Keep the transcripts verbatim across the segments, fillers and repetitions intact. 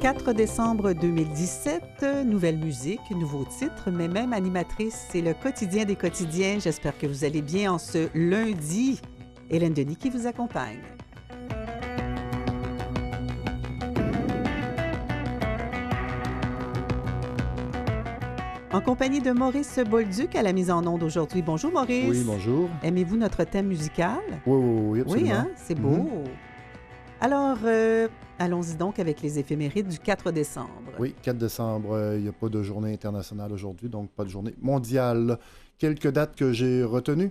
quatre décembre deux mille dix-sept, nouvelle musique, nouveau titre, mais même animatrice, c'est le quotidien des quotidiens. J'espère que vous allez bien en ce lundi. Hélène Denis qui vous accompagne. En compagnie de Maurice Bolduc à la mise en onde aujourd'hui. Bonjour Maurice. Oui, bonjour. Aimez-vous notre thème musical? Oui, oui, oui, absolument. Oui, hein? C'est beau. Mm-hmm. Alors, euh, allons-y donc avec les éphémérides du quatre décembre. Oui, quatre décembre, il euh, n'y a pas de journée internationale aujourd'hui, donc pas de journée mondiale. Quelques dates que j'ai retenues.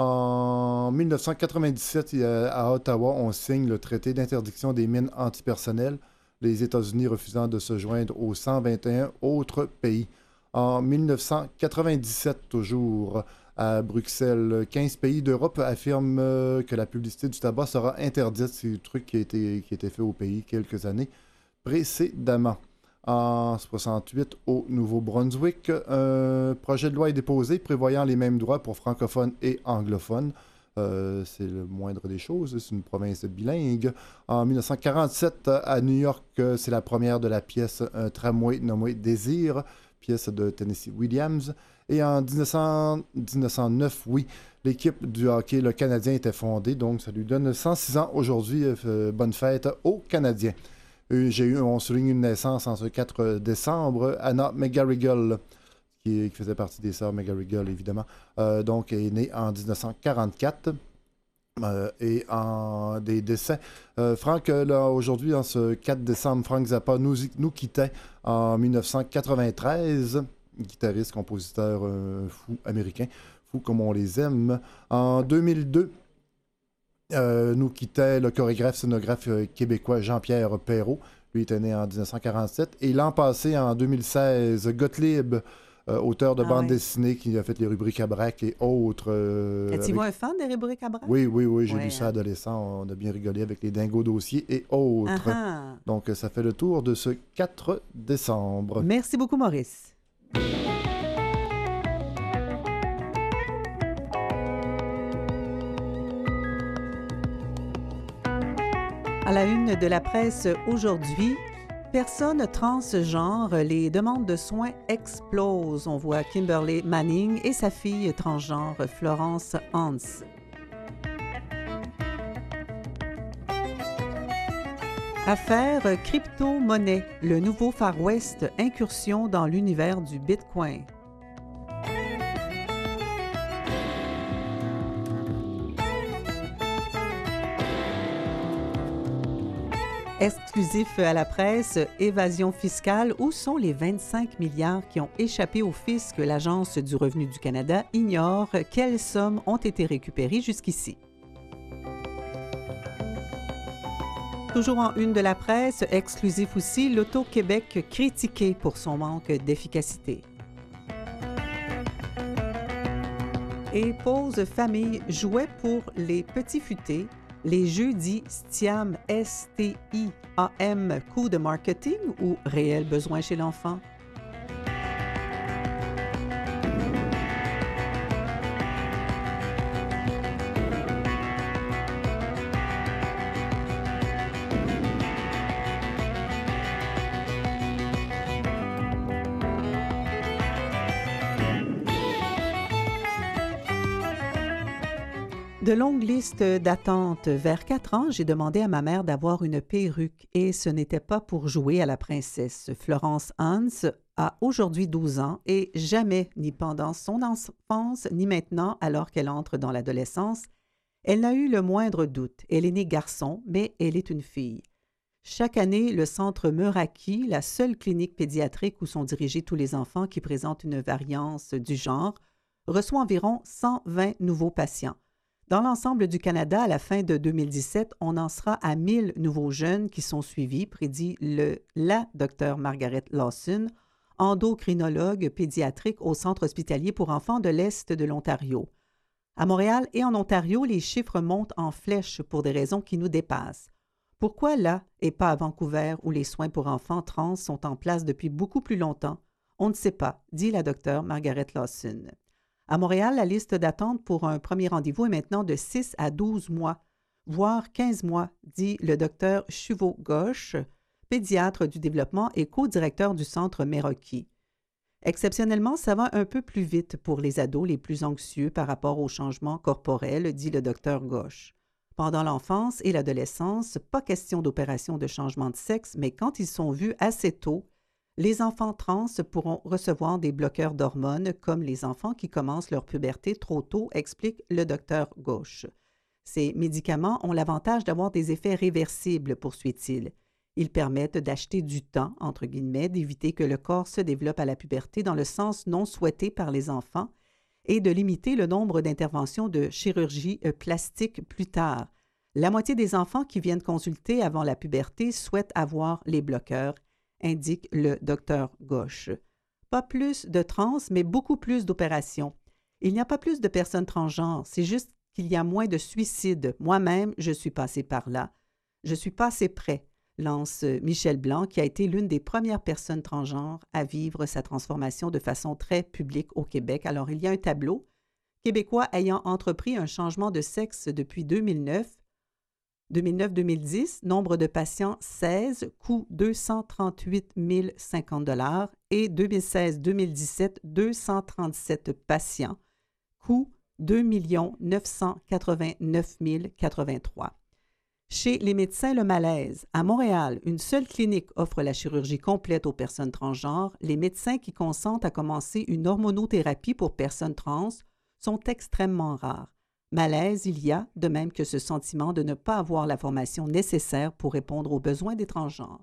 En dix-neuf cent quatre-vingt-dix-sept, à Ottawa, on signe le traité d'interdiction des mines antipersonnelles, les États-Unis refusant de se joindre aux cent vingt et un autres pays. En dix-neuf cent quatre-vingt-dix-sept, toujours, à Bruxelles, quinze pays d'Europe affirment que la publicité du tabac sera interdite. C'est un truc qui a été, qui a été fait au pays quelques années précédemment. En soixante-huit, au Nouveau-Brunswick, un projet de loi est déposé prévoyant les mêmes droits pour francophones et anglophones. Euh, c'est le moindre des choses, c'est une province bilingue. En dix-neuf cent quarante-sept, à New York, c'est la première de la pièce Un tramway nommé Désir, pièce de Tennessee Williams. Et en dix-neuf cents, dix-neuf cent neuf, oui, l'équipe du hockey, le Canadien, était fondée, donc ça lui donne cent six ans aujourd'hui. Euh, bonne fête aux Canadiens. Euh, j'ai eu, on souligne une naissance en ce quatre décembre, Anna McGarrigle, qui, qui faisait partie des sœurs McGarrigle, évidemment, euh, donc est née en dix-neuf cent quarante-quatre. Euh, et en des décès. Euh, Frank, là, aujourd'hui, en ce quatre décembre, Frank Zappa nous, nous quittait en dix-neuf cent quatre-vingt-treize. Guitariste, compositeur euh, fou américain, fou comme on les aime. En deux mille deux, euh, nous quittait le chorégraphe, scénographe euh, québécois Jean-Pierre Perrault. Lui était né en dix-neuf cent quarante-sept. Et l'an passé, en deux mille seize, Gottlieb, Euh, auteur de ah bande ouais. dessinée qui a fait les rubriques à braque et autres. Euh, Êtes-vous avec... un fan des rubriques à braque? Oui, oui, oui, j'ai ouais, lu ça adolescent. On a bien rigolé avec les dingos dossiers et autres. Uh-huh. Donc, ça fait le tour de ce quatre décembre. Merci beaucoup, Maurice. À la une de la presse aujourd'hui, personnes transgenres, les demandes de soins explosent. On voit Kimberly Manning et sa fille transgenre Florence Hans. Affaire crypto-monnaie, le nouveau Far West, incursion dans l'univers du Bitcoin. Exclusif à la presse, évasion fiscale, où sont les vingt-cinq milliards qui ont échappé au fisc? L'Agence du revenu du Canada ignore quelles sommes ont été récupérées jusqu'ici. Toujours en une de la presse, exclusif aussi, l'Auto-Québec critiqué pour son manque d'efficacité. Et pause famille, jouet pour les petits futés. Les jeudis Stiam, S T I A M, coup de marketing ou réel besoin chez l'enfant? De longues listes d'attente. Vers quatre ans, j'ai demandé à ma mère d'avoir une perruque et ce n'était pas pour jouer à la princesse. Florence Hans a aujourd'hui douze ans et jamais, ni pendant son enfance, ni maintenant, alors qu'elle entre dans l'adolescence, elle n'a eu le moindre doute. Elle est née garçon, mais elle est une fille. Chaque année, le centre Meraki, la seule clinique pédiatrique où sont dirigés tous les enfants qui présentent une variance du genre, reçoit environ cent vingt nouveaux patients. Dans l'ensemble du Canada, à la fin de deux mille dix-sept, on en sera à mille nouveaux jeunes qui sont suivis, prédit le, la docteure Margaret Lawson, endocrinologue pédiatrique au Centre hospitalier pour enfants de l'Est de l'Ontario. À Montréal et en Ontario, les chiffres montent en flèche pour des raisons qui nous dépassent. Pourquoi là et pas à Vancouver où les soins pour enfants trans sont en place depuis beaucoup plus longtemps? On ne sait pas, dit la docteure Margaret Lawson. À Montréal, la liste d'attente pour un premier rendez-vous est maintenant de six à douze mois, voire quinze mois, dit le docteur Chuvot-Gauche, pédiatre du développement et co-directeur du Centre Meraki. Exceptionnellement, ça va un peu plus vite pour les ados les plus anxieux par rapport aux changements corporels, dit le docteur Ghosh. Pendant l'enfance et l'adolescence, pas question d'opération de changement de sexe, mais quand ils sont vus assez tôt, les enfants trans pourront recevoir des bloqueurs d'hormones comme les enfants qui commencent leur puberté trop tôt, explique le docteur Ghosh. Ces médicaments ont l'avantage d'avoir des effets réversibles, poursuit-il. Ils permettent d'acheter du temps, entre guillemets, d'éviter que le corps se développe à la puberté dans le sens non souhaité par les enfants et de limiter le nombre d'interventions de chirurgie plastique plus tard. La moitié des enfants qui viennent consulter avant la puberté souhaitent avoir les bloqueurs, indique le docteur Ghosh. Pas plus de trans, mais beaucoup plus d'opérations. Il n'y a pas plus de personnes transgenres, c'est juste qu'il y a moins de suicides. Moi-même, je suis passé par là. Je suis passé près, lance Michel Blanc, qui a été l'une des premières personnes transgenres à vivre sa transformation de façon très publique au Québec. Alors, il y a un tableau québécois ayant entrepris un changement de sexe depuis deux mille neuf. deux mille neuf deux mille dix, nombre de patients seize, coût deux cent trente-huit mille cinquante dollars et deux mille seize deux mille dix-sept, deux cent trente-sept patients, coût deux millions neuf cent quatre-vingt-neuf mille quatre-vingt-trois. Chez les médecins Le Malaise, à Montréal, une seule clinique offre la chirurgie complète aux personnes transgenres. Les médecins qui consentent à commencer une hormonothérapie pour personnes trans sont extrêmement rares. Malaise, il y a, de même que ce sentiment de ne pas avoir la formation nécessaire pour répondre aux besoins des transgenres.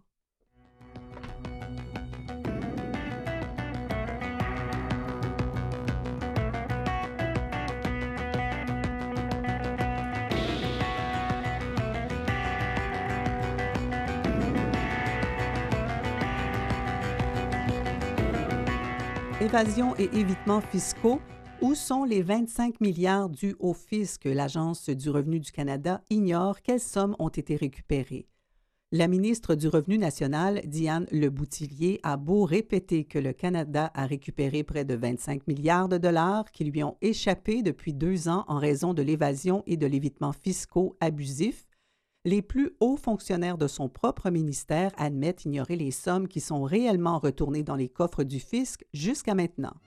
Évasion et évitement fiscaux. Où sont les vingt-cinq milliards dus au fisc? L'Agence du revenu du Canada ignore quelles sommes ont été récupérées. La ministre du Revenu national, Diane Leboutillier, a beau répéter que le Canada a récupéré près de vingt-cinq milliards de dollars qui lui ont échappé depuis deux ans en raison de l'évasion et de l'évitement fiscaux abusifs, les plus hauts fonctionnaires de son propre ministère admettent ignorer les sommes qui sont réellement retournées dans les coffres du fisc jusqu'à maintenant.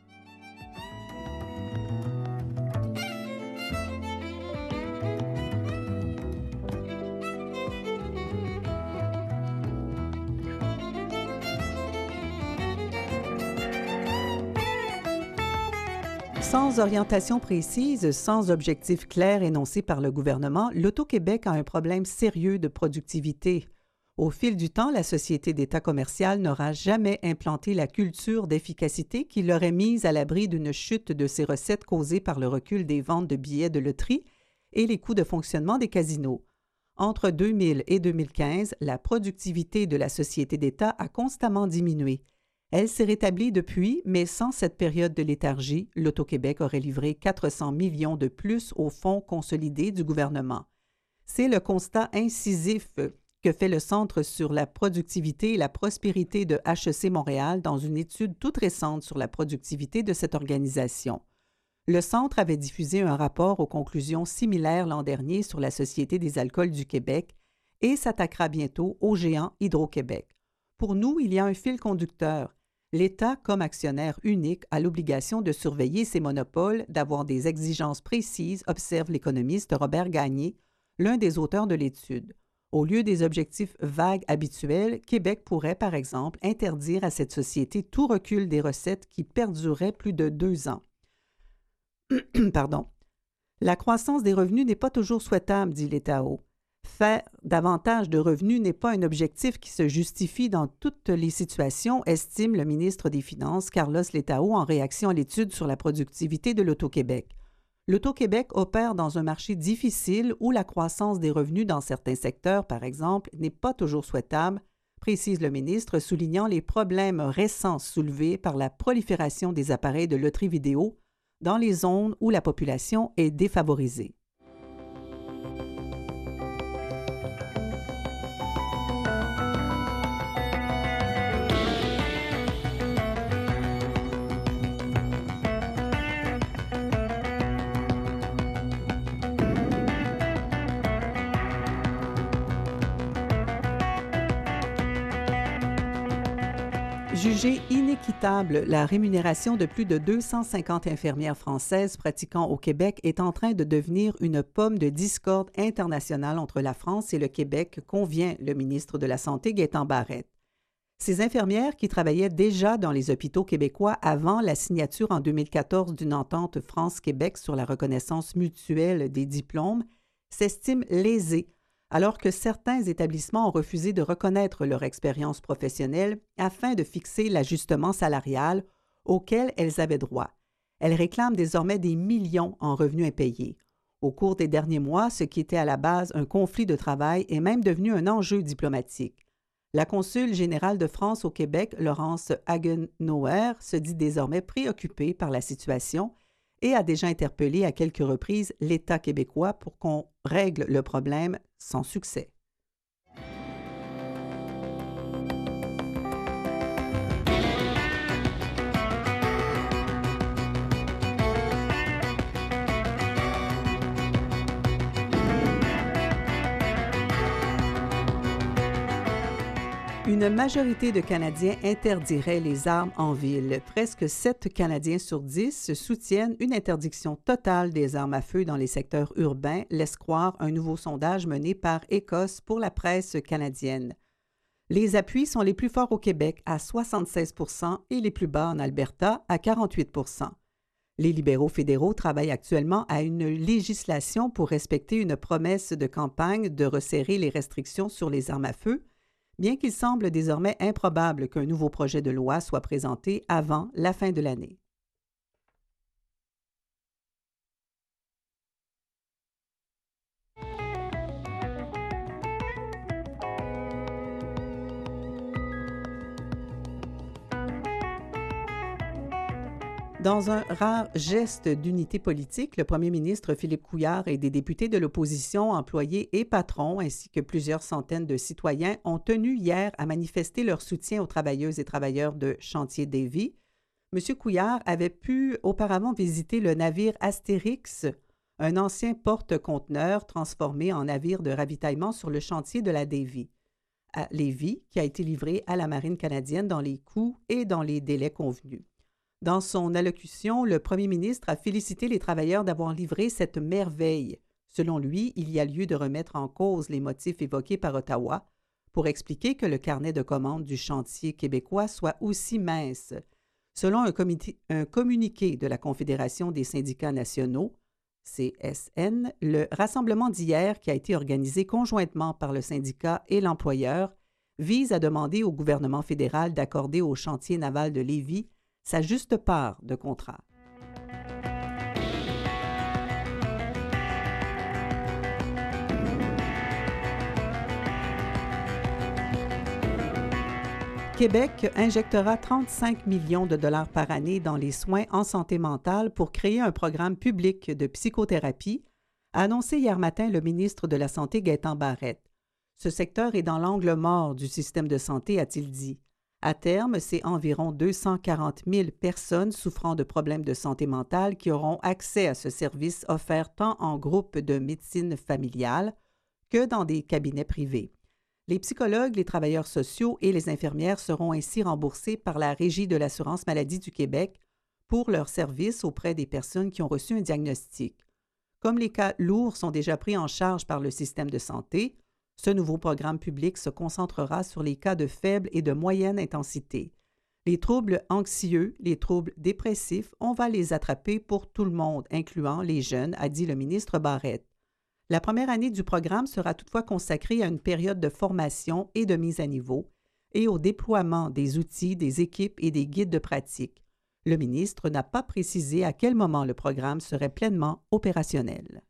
Sans orientation précise, sans objectif clair énoncé par le gouvernement, l'Auto-Québec a un problème sérieux de productivité. Au fil du temps, la société d'État commercial n'aura jamais implanté la culture d'efficacité qui l'aurait mise à l'abri d'une chute de ses recettes causées par le recul des ventes de billets de loterie et les coûts de fonctionnement des casinos. Entre deux mille et deux mille quinze, la productivité de la société d'État a constamment diminué. Elle s'est rétablie depuis, mais sans cette période de léthargie, l'Auto-Québec aurait livré quatre cents millions de plus au fonds consolidé du gouvernement. C'est le constat incisif que fait le Centre sur la productivité et la prospérité de H E C Montréal dans une étude toute récente sur la productivité de cette organisation. Le Centre avait diffusé un rapport aux conclusions similaires l'an dernier sur la Société des alcools du Québec et s'attaquera bientôt au géant Hydro-Québec. Pour nous, il y a un fil conducteur. L'État, comme actionnaire unique, a l'obligation de surveiller ses monopoles, d'avoir des exigences précises, observe l'économiste Robert Gagné, l'un des auteurs de l'étude. Au lieu des objectifs vagues habituels, Québec pourrait, par exemple, interdire à cette société tout recul des recettes qui perdurerait plus de deux ans. Pardon. La croissance des revenus n'est pas toujours souhaitable, dit l'État-haut. Faire davantage de revenus n'est pas un objectif qui se justifie dans toutes les situations, estime le ministre des Finances, Carlos Letao, en réaction à l'étude sur la productivité de l'Auto-Québec. L'Auto-Québec opère dans un marché difficile où la croissance des revenus dans certains secteurs, par exemple, n'est pas toujours souhaitable, précise le ministre, soulignant les problèmes récents soulevés par la prolifération des appareils de loterie vidéo dans les zones où la population est défavorisée. Jugée inéquitable, la rémunération de plus de deux cent cinquante infirmières françaises pratiquant au Québec est en train de devenir une pomme de discorde internationale entre la France et le Québec, convient le ministre de la Santé Gaétan Barrette. Ces infirmières, qui travaillaient déjà dans les hôpitaux québécois avant la signature en deux mille quatorze d'une entente France-Québec sur la reconnaissance mutuelle des diplômes, s'estiment lésées, alors que certains établissements ont refusé de reconnaître leur expérience professionnelle afin de fixer l'ajustement salarial auquel elles avaient droit. Elles réclament désormais des millions en revenus impayés. Au cours des derniers mois, ce qui était à la base un conflit de travail est même devenu un enjeu diplomatique. La consul générale de France au Québec, Laurence Hagenauer, se dit désormais préoccupée par la situation et a déjà interpellé à quelques reprises l'État québécois pour qu'on règle le problème sans succès. Une majorité de Canadiens interdirait les armes en ville. Presque sept Canadiens sur dix soutiennent une interdiction totale des armes à feu dans les secteurs urbains, laisse croire un nouveau sondage mené par Écosse pour la presse canadienne. Les appuis sont les plus forts au Québec à soixante-seize pour cent et les plus bas en Alberta à quarante-huit pour cent. Les libéraux fédéraux travaillent actuellement à une législation pour respecter une promesse de campagne de resserrer les restrictions sur les armes à feu, bien qu'il semble désormais improbable qu'un nouveau projet de loi soit présenté avant la fin de l'année. Dans un rare geste d'unité politique, le premier ministre Philippe Couillard et des députés de l'opposition, employés et patrons, ainsi que plusieurs centaines de citoyens, ont tenu hier à manifester leur soutien aux travailleuses et travailleurs de Chantier Davy. M. Couillard avait pu auparavant visiter le navire Astérix, un ancien porte-conteneurs transformé en navire de ravitaillement sur le chantier de la Davy, à Lévis, qui a été livré à la Marine canadienne dans les coûts et dans les délais convenus. Dans son allocution, le premier ministre a félicité les travailleurs d'avoir livré cette merveille. Selon lui, il y a lieu de remettre en cause les motifs évoqués par Ottawa pour expliquer que le carnet de commandes du chantier québécois soit aussi mince. Selon un, comité, un communiqué de la Confédération des syndicats nationaux, C S N, le rassemblement d'hier, qui a été organisé conjointement par le syndicat et l'employeur, vise à demander au gouvernement fédéral d'accorder au chantier naval de Lévis sa juste part de contrat. Québec injectera trente-cinq millions de dollars par année dans les soins en santé mentale pour créer un programme public de psychothérapie, a annoncé hier matin le ministre de la Santé Gaétan Barrette. Ce secteur est dans l'angle mort du système de santé, a-t-il dit. À terme, c'est environ deux cent quarante mille personnes souffrant de problèmes de santé mentale qui auront accès à ce service offert tant en groupe de médecine familiale que dans des cabinets privés. Les psychologues, les travailleurs sociaux et les infirmières seront ainsi remboursés par la Régie de l'assurance maladie du Québec pour leurs services auprès des personnes qui ont reçu un diagnostic. Comme les cas lourds sont déjà pris en charge par le système de santé, ce nouveau programme public se concentrera sur les cas de faible et de moyenne intensité. Les troubles anxieux, les troubles dépressifs, on va les attraper pour tout le monde, incluant les jeunes, a dit le ministre Barrette. La première année du programme sera toutefois consacrée à une période de formation et de mise à niveau et au déploiement des outils, des équipes et des guides de pratique. Le ministre n'a pas précisé à quel moment le programme serait pleinement opérationnel.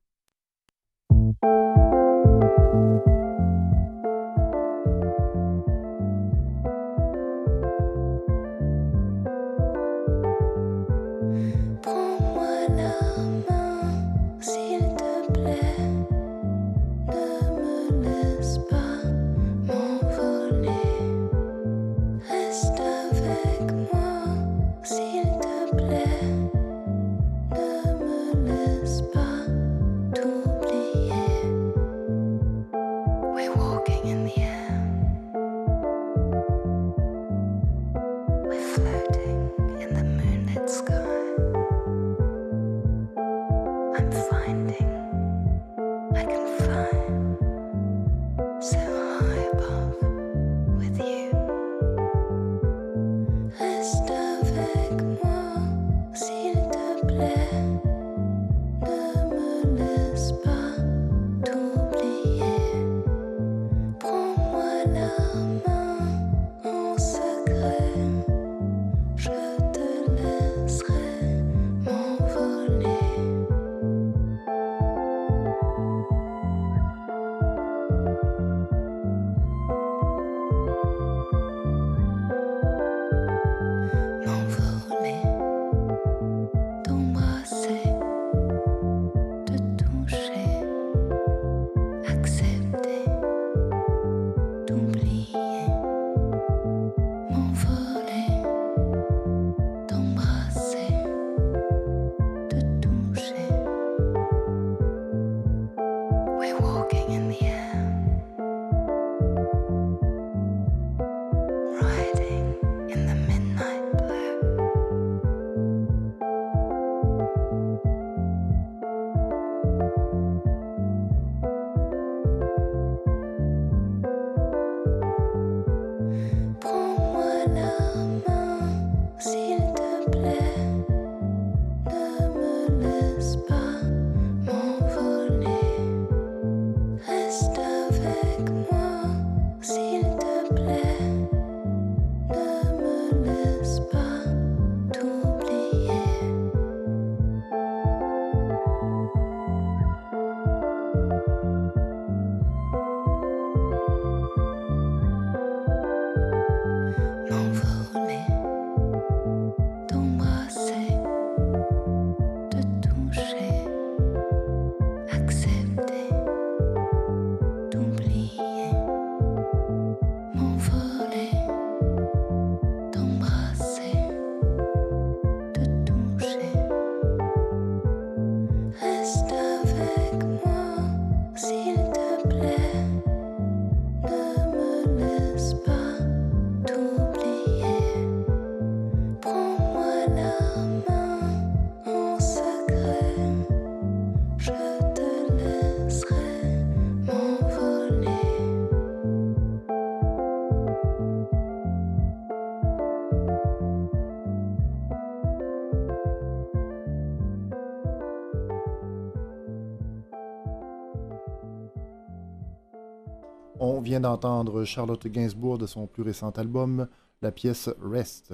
On vient d'entendre Charlotte Gainsbourg de son plus récent album, la pièce Rest.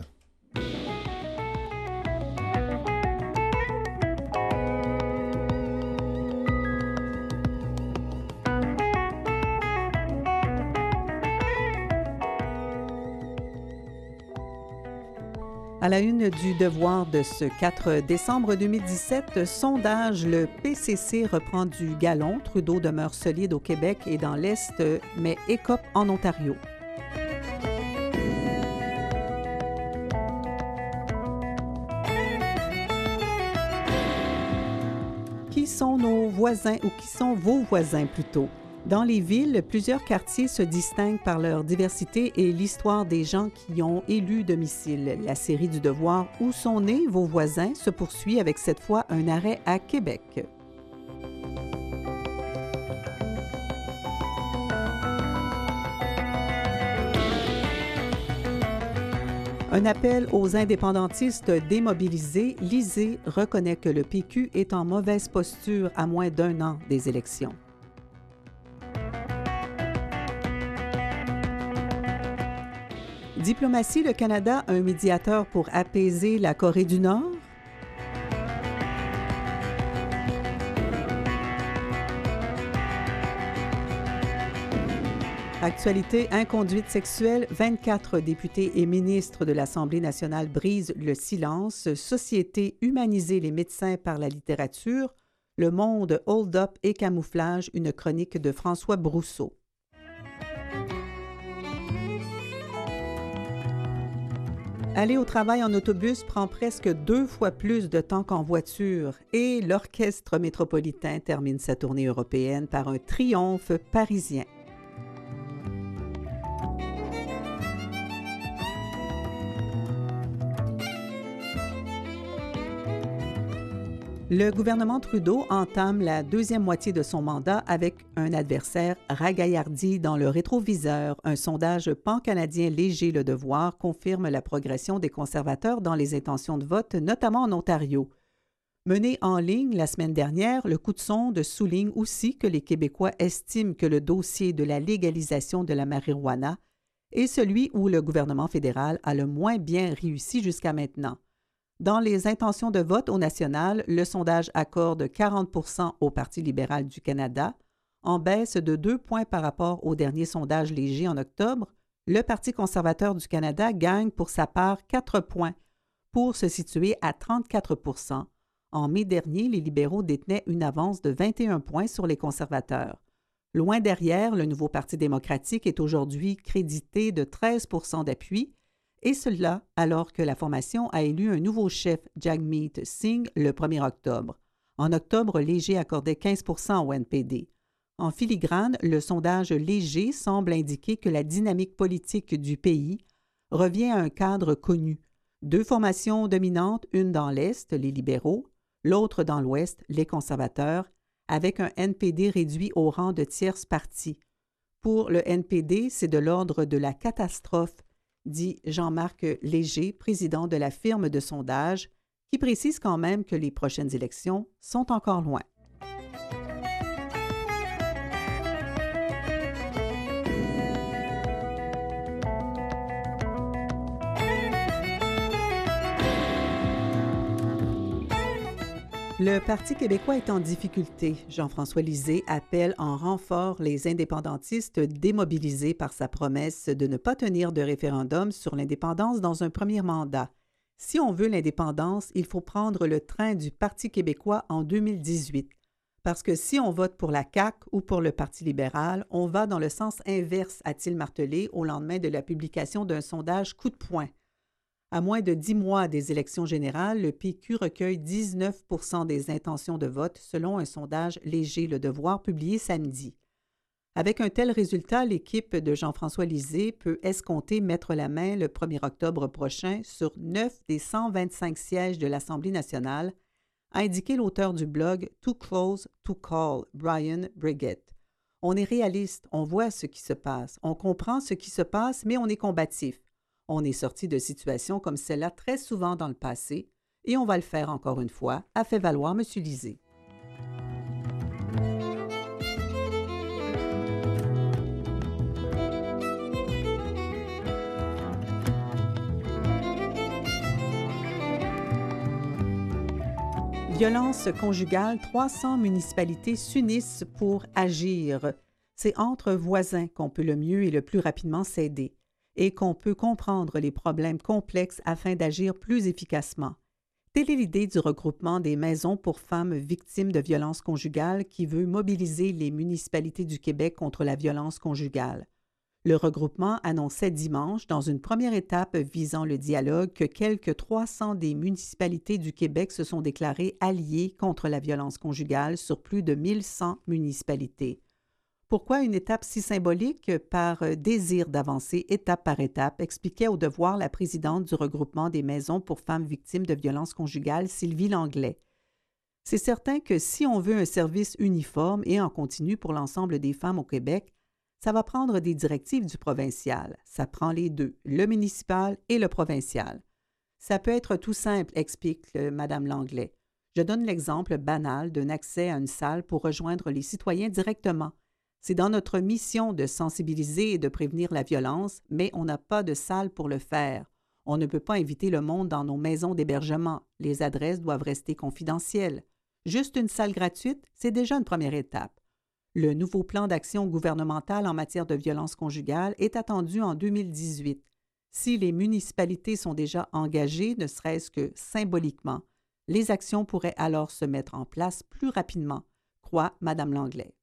À la une du Devoir de ce quatre décembre deux mille dix-sept, sondage, le P C C reprend du galon. Trudeau demeure solide au Québec et dans l'Est, mais écope en Ontario. Qui sont nos voisins ou qui sont vos voisins plutôt? Dans les villes, plusieurs quartiers se distinguent par leur diversité et l'histoire des gens qui y ont élu domicile. La série du Devoir « Où sont nés vos voisins » se poursuit avec cette fois un arrêt à Québec. Un appel aux indépendantistes démobilisés. L'I S E reconnaît que le P Q est en mauvaise posture à moins d'un an des élections. Diplomatie, le Canada, un médiateur pour apaiser la Corée du Nord. Actualité, inconduite sexuelle, vingt-quatre députés et ministres de l'Assemblée nationale brisent le silence. Société, humaniser les médecins par la littérature. Le monde, hold-up et camouflage, une chronique de François Brousseau. Aller au travail en autobus prend presque deux fois plus de temps qu'en voiture et l'Orchestre métropolitain termine sa tournée européenne par un triomphe parisien. Le gouvernement Trudeau entame la deuxième moitié de son mandat avec un adversaire ragaillardi dans le rétroviseur. Un sondage pan-canadien léger Le Devoir confirme la progression des conservateurs dans les intentions de vote, notamment en Ontario. Mené en ligne la semaine dernière, le coup de sonde souligne aussi que les Québécois estiment que le dossier de la légalisation de la marijuana est celui où le gouvernement fédéral a le moins bien réussi jusqu'à maintenant. Dans les intentions de vote au national, le sondage accorde quarante pour cent au Parti libéral du Canada, en baisse de deux points par rapport au dernier sondage léger en octobre. Le Parti conservateur du Canada gagne pour sa part quatre points pour se situer à trente-quatre pour cent. En mai dernier, les libéraux détenaient une avance de vingt et un points sur les conservateurs. Loin derrière, le nouveau Parti démocratique est aujourd'hui crédité de treize pour cent d'appui, et cela alors que la formation a élu un nouveau chef, Jagmeet Singh, le premier octobre. En octobre, Léger accordait quinze pour cent au N P D. En filigrane, le sondage Léger semble indiquer que la dynamique politique du pays revient à un cadre connu. Deux formations dominantes, une dans l'Est, les libéraux, l'autre dans l'Ouest, les conservateurs, avec un N P D réduit au rang de tierce partie. Pour le N P D, c'est de l'ordre de la catastrophe, dit Jean-Marc Léger, président de la firme de sondage, qui précise quand même que les prochaines élections sont encore loin. Le Parti québécois est en difficulté. Jean-François Lisée appelle en renfort les indépendantistes démobilisés par sa promesse de ne pas tenir de référendum sur l'indépendance dans un premier mandat. Si on veut l'indépendance, il faut prendre le train du Parti québécois en deux mille dix-huit. Parce que si on vote pour la C A Q ou pour le Parti libéral, on va dans le sens inverse, a-t-il martelé au lendemain de la publication d'un sondage coup de poing. À moins de dix mois des élections générales, le P Q recueille dix-neuf pour cent des intentions de vote selon un sondage léger Le Devoir publié samedi. Avec un tel résultat, l'équipe de Jean-François Lisée peut escompter mettre la main le premier octobre prochain sur neuf des cent vingt-cinq sièges de l'Assemblée nationale, a indiqué l'auteur du blog Too Close to Call, Brian Brigitte. On est réaliste, on voit ce qui se passe, on comprend ce qui se passe, mais on est combatif. On est sorti de situations comme celle-là très souvent dans le passé et on va le faire encore une fois, a fait valoir M. Lisée. Violence conjugale, trois cents municipalités s'unissent pour agir. C'est entre voisins qu'on peut le mieux et le plus rapidement s'aider et qu'on peut comprendre les problèmes complexes afin d'agir plus efficacement. Telle est l'idée du regroupement des maisons pour femmes victimes de violences conjugales qui veut mobiliser les municipalités du Québec contre la violence conjugale. Le regroupement annonçait dimanche, dans une première étape visant le dialogue, que quelques trois cents des municipalités du Québec se sont déclarées alliées contre la violence conjugale sur plus de mille cent municipalités. Pourquoi une étape si symbolique? Par désir d'avancer étape par étape, expliquait au Devoir la présidente du regroupement des maisons pour femmes victimes de violences conjugales, Sylvie Langlais. C'est certain que si on veut un service uniforme et en continu pour l'ensemble des femmes au Québec, ça va prendre des directives du provincial. Ça prend les deux, le municipal et le provincial. Ça peut être tout simple, explique Mme Langlais. Je donne l'exemple banal d'un accès à une salle pour rejoindre les citoyens directement. C'est dans notre mission de sensibiliser et de prévenir la violence, mais on n'a pas de salle pour le faire. On ne peut pas inviter le monde dans nos maisons d'hébergement. Les adresses doivent rester confidentielles. Juste une salle gratuite, c'est déjà une première étape. Le nouveau plan d'action gouvernemental en matière de violence conjugale est attendu en deux mille dix-huit. Si les municipalités sont déjà engagées, ne serait-ce que symboliquement, les actions pourraient alors se mettre en place plus rapidement, croit Mme Langlais.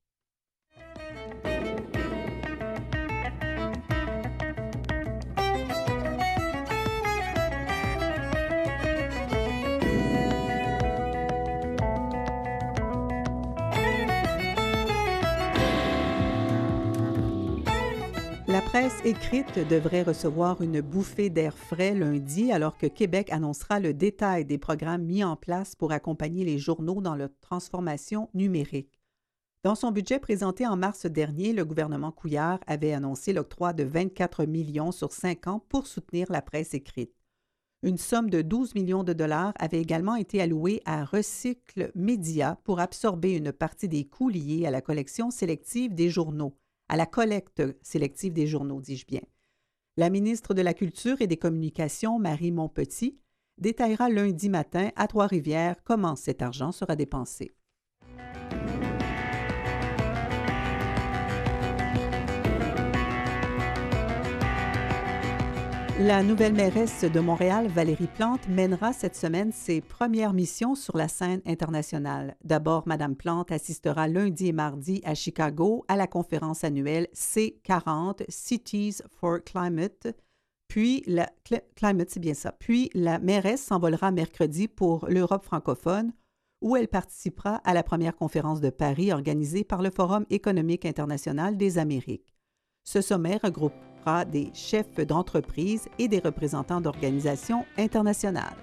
La presse écrite devrait recevoir une bouffée d'air frais lundi alors que Québec annoncera le détail des programmes mis en place pour accompagner les journaux dans leur transformation numérique. Dans son budget présenté en mars dernier, le gouvernement Couillard avait annoncé l'octroi de vingt-quatre millions sur cinq ans pour soutenir la presse écrite. Une somme de douze millions de dollars avait également été allouée à Recycle Média pour absorber une partie des coûts liés à la collection sélective des journaux. à la collecte sélective des journaux, dis-je bien. La ministre de la Culture et des Communications, Marie Montpetit, détaillera lundi matin à Trois-Rivières comment cet argent sera dépensé. La nouvelle mairesse de Montréal, Valérie Plante, mènera cette semaine ses premières missions sur la scène internationale. D'abord, Mme Plante assistera lundi et mardi à Chicago à la conférence annuelle C quarante, Cities for Climate. Puis, la, Climate, c'est bien ça. Puis, la mairesse s'envolera mercredi pour l'Europe francophone, où elle participera à la première conférence de Paris organisée par le Forum économique international des Amériques. Ce sommet regroupe des chefs d'entreprise et des représentants d'organisations internationales.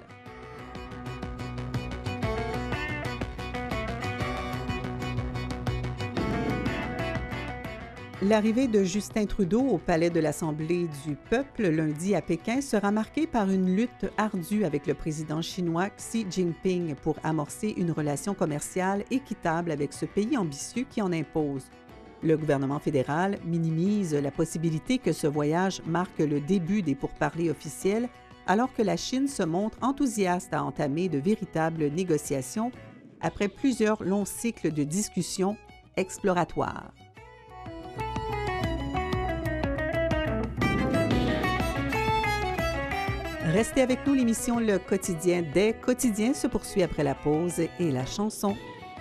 L'arrivée de Justin Trudeau au palais de l'Assemblée du peuple lundi à Pékin sera marquée par une lutte ardue avec le président chinois Xi Jinping pour amorcer une relation commerciale équitable avec ce pays ambitieux qui en impose. Le gouvernement fédéral minimise la possibilité que ce voyage marque le début des pourparlers officiels, alors que la Chine se montre enthousiaste à entamer de véritables négociations après plusieurs longs cycles de discussions exploratoires. Restez avec nous, l'émission Le Quotidien des quotidiens se poursuit après la pause et la chanson.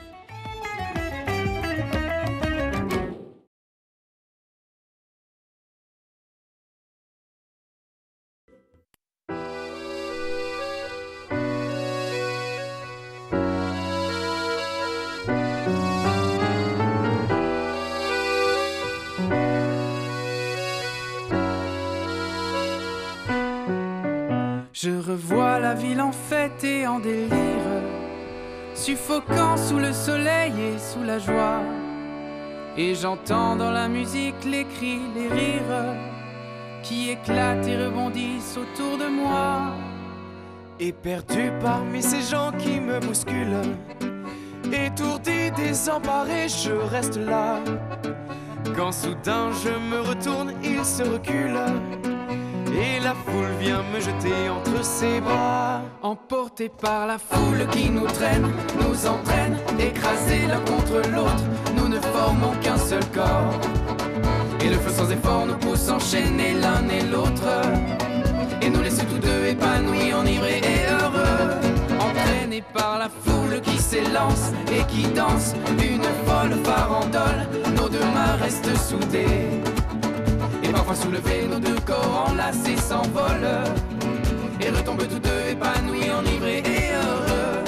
Je revois la ville en fête et en délire, suffocant sous le soleil et sous la joie. Et j'entends dans la musique les cris, les rires qui éclatent et rebondissent autour de moi. Et perdu parmi ces gens qui me bousculent, étourdi, désemparé, je reste là. Quand soudain je me retourne, il se recule et la foule vient me jeter entre ses bras. Emportés par la foule qui nous traîne, nous entraîne, écrasés l'un contre l'autre, nous ne formons qu'un seul corps. Et le feu sans effort nous pousse enchaîner l'un et l'autre, et nous laisse tous deux épanouis, enivrés et heureux. Entraînés par la foule qui s'élance et qui danse une folle farandole, nos deux mains restent soudées. Et parfois soulevés, nos deux corps enlacés s'envolent et retombent tous deux épanouis, enivrés et heureux.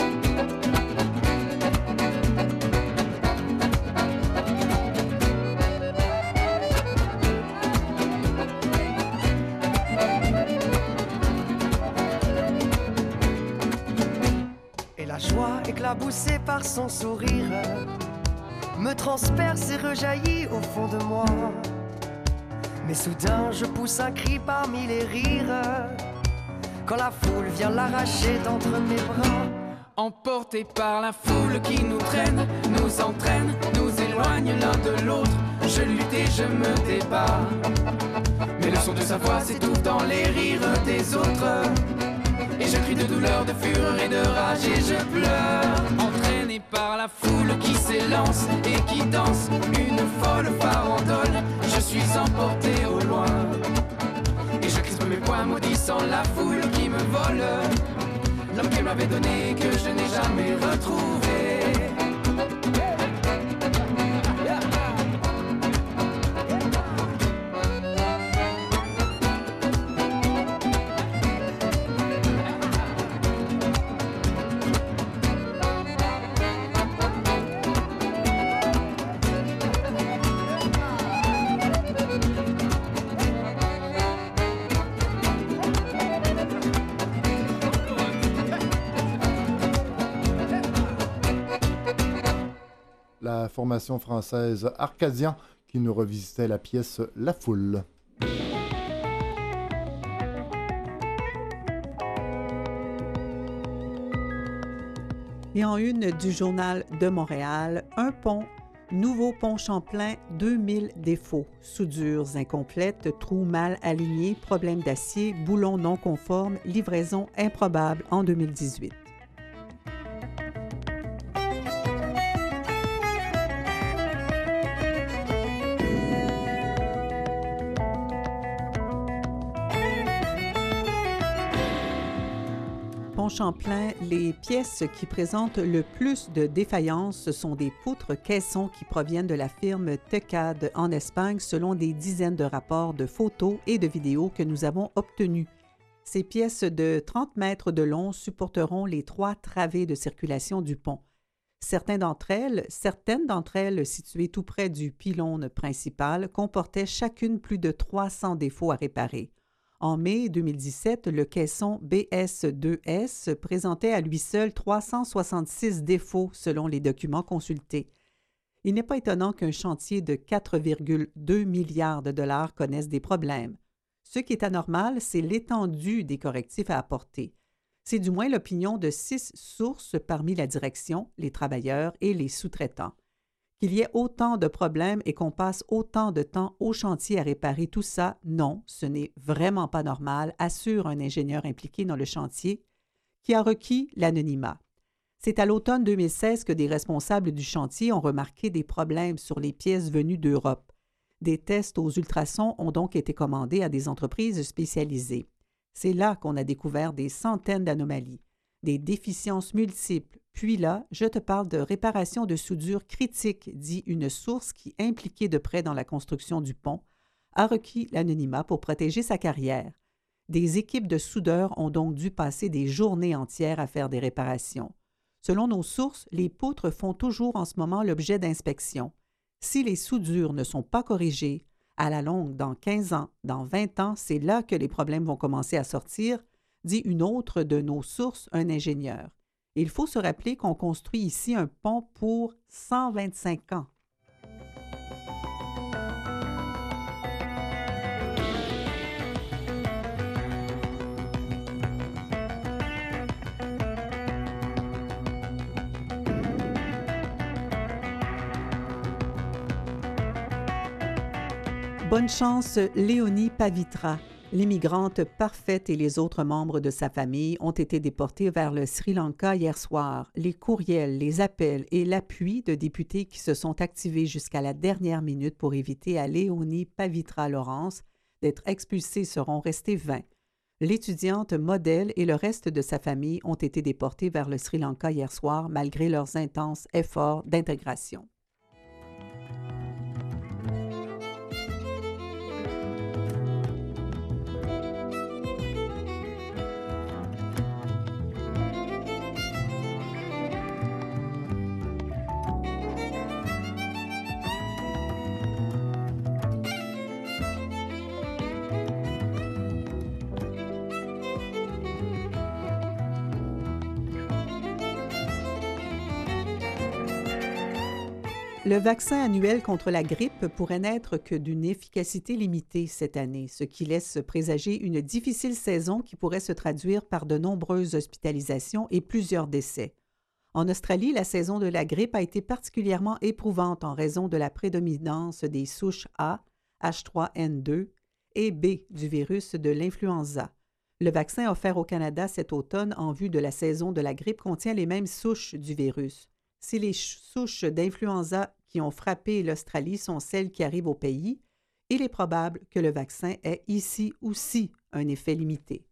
Et la joie éclaboussée par son sourire me transperce et rejaillit au fond de moi. Mais soudain je pousse un cri parmi les rires, quand la foule vient l'arracher d'entre mes bras. Emportés par la foule qui nous traîne, nous entraîne, nous éloigne l'un de l'autre, je lutte et je me débat. Mais le son de sa voix s'étouffe dans les rires des autres, et je crie de douleur, de fureur et de rage et je pleure. Entraîné par la foule qui s'élance et qui danse une folle farandole, je suis emporté au loin, et je crispe mes poings maudissant la foule qui me vole l'homme qu'elle m'avait donné, que je n'ai jamais retrouvé. La formation française Arcadian qui nous revisitait la pièce La Foule. Et en une du Journal de Montréal, un pont, nouveau pont Champlain, deux mille défauts, soudures incomplètes, trous mal alignés, problèmes d'acier, boulons non conformes, livraison improbable en deux mille dix-huit. Pont Champlain, les pièces qui présentent le plus de défaillances sont des poutres caissons qui proviennent de la firme Tecad en Espagne, selon des dizaines de rapports de photos et de vidéos que nous avons obtenus. Ces pièces de trente mètres de long supporteront les trois travées de circulation du pont. Certaines d'entre elles, certaines d'entre elles situées tout près du pylône principal, comportaient chacune plus de trois cents défauts à réparer. En mai deux mille dix-sept, le caisson B S deux S présentait à lui seul trois cent soixante-six défauts selon les documents consultés. Il n'est pas étonnant qu'un chantier de quatre virgule deux milliards de dollars connaisse des problèmes. Ce qui est anormal, c'est l'étendue des correctifs à apporter. C'est du moins l'opinion de six sources parmi la direction, les travailleurs et les sous-traitants. Qu'il y ait autant de problèmes et qu'on passe autant de temps au chantier à réparer tout ça, non, ce n'est vraiment pas normal, assure un ingénieur impliqué dans le chantier qui a requis l'anonymat. C'est à l'automne deux mille seize que des responsables du chantier ont remarqué des problèmes sur les pièces venues d'Europe. Des tests aux ultrasons ont donc été commandés à des entreprises spécialisées. C'est là qu'on a découvert des centaines d'anomalies, des déficiences multiples. Puis là, je te parle de réparation de soudure critique, dit une source qui, impliquée de près dans la construction du pont, a requis l'anonymat pour protéger sa carrière. Des équipes de soudeurs ont donc dû passer des journées entières à faire des réparations. Selon nos sources, les poutres font toujours en ce moment l'objet d'inspections. Si les soudures ne sont pas corrigées, à la longue, dans quinze ans, dans vingt ans, c'est là que les problèmes vont commencer à sortir, dit une autre de nos sources, un ingénieur. Il faut se rappeler qu'on construit ici un pont pour cent vingt-cinq ans. Bonne chance, Léonie Pavitra. L'immigrante parfaite et les autres membres de sa famille ont été déportés vers le Sri Lanka hier soir. Les courriels, les appels et l'appui de députés qui se sont activés jusqu'à la dernière minute pour éviter à Léonie Pavitra-Laurence d'être expulsée seront restés vains. L'étudiante modèle et le reste de sa famille ont été déportés vers le Sri Lanka hier soir malgré leurs intenses efforts d'intégration. Le vaccin annuel contre la grippe pourrait n'être que d'une efficacité limitée cette année, ce qui laisse présager une difficile saison qui pourrait se traduire par de nombreuses hospitalisations et plusieurs décès. En Australie, la saison de la grippe a été particulièrement éprouvante en raison de la prédominance des souches A, H trois N deux et B du virus de l'influenza. Le vaccin offert au Canada cet automne en vue de la saison de la grippe contient les mêmes souches du virus. Si les souches d'influenza qui ont frappé l'Australie sont celles qui arrivent au pays, il est probable que le vaccin ait ici aussi un effet limité.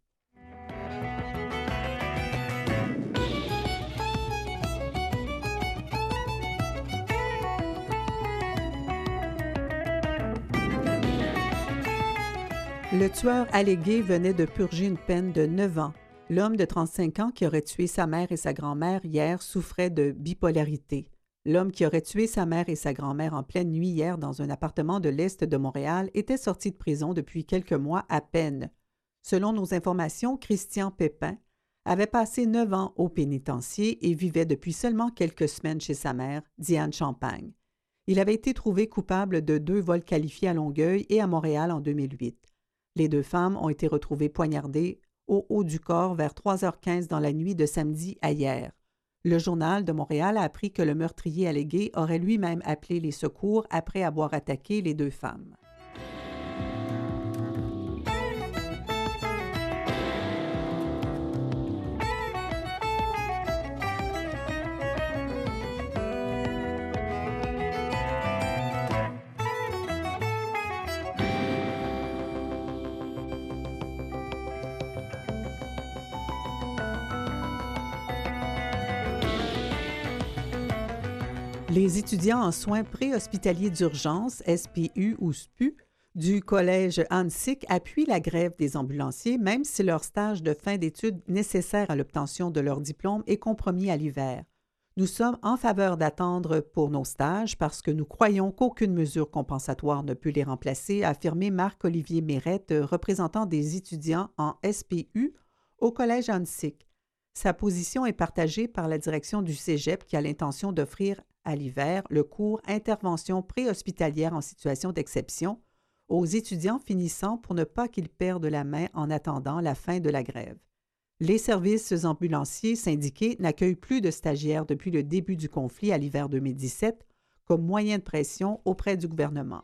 Le tueur allégué venait de purger une peine de neuf ans. L'homme de trente-cinq ans qui aurait tué sa mère et sa grand-mère hier souffrait de bipolarité. L'homme qui aurait tué sa mère et sa grand-mère en pleine nuit hier dans un appartement de l'Est de Montréal était sorti de prison depuis quelques mois à peine. Selon nos informations, Christian Pépin avait passé neuf ans au pénitencier et vivait depuis seulement quelques semaines chez sa mère, Diane Champagne. Il avait été trouvé coupable de deux vols qualifiés à Longueuil et à Montréal en deux mille huit. Les deux femmes ont été retrouvées poignardées au haut du corps vers trois heures quinze dans la nuit de samedi à hier. Le Journal de Montréal a appris que le meurtrier allégué aurait lui-même appelé les secours après avoir attaqué les deux femmes. Les étudiants en soins préhospitaliers d'urgence, S P U ou S P U, du collège Hansik appuient la grève des ambulanciers, même si leur stage de fin d'études nécessaire à l'obtention de leur diplôme est compromis à l'hiver. Nous sommes en faveur d'attendre pour nos stages parce que nous croyons qu'aucune mesure compensatoire ne peut les remplacer, a affirmé Marc-Olivier Mérette, représentant des étudiants en S P U au collège Hansik. Sa position est partagée par la direction du Cégep qui a l'intention d'offrir à l'hiver le cours Intervention préhospitalière en situation d'exception aux étudiants finissant pour ne pas qu'ils perdent la main en attendant la fin de la grève. Les services ambulanciers syndiqués n'accueillent plus de stagiaires depuis le début du conflit à l'hiver deux mille dix-sept comme moyen de pression auprès du gouvernement.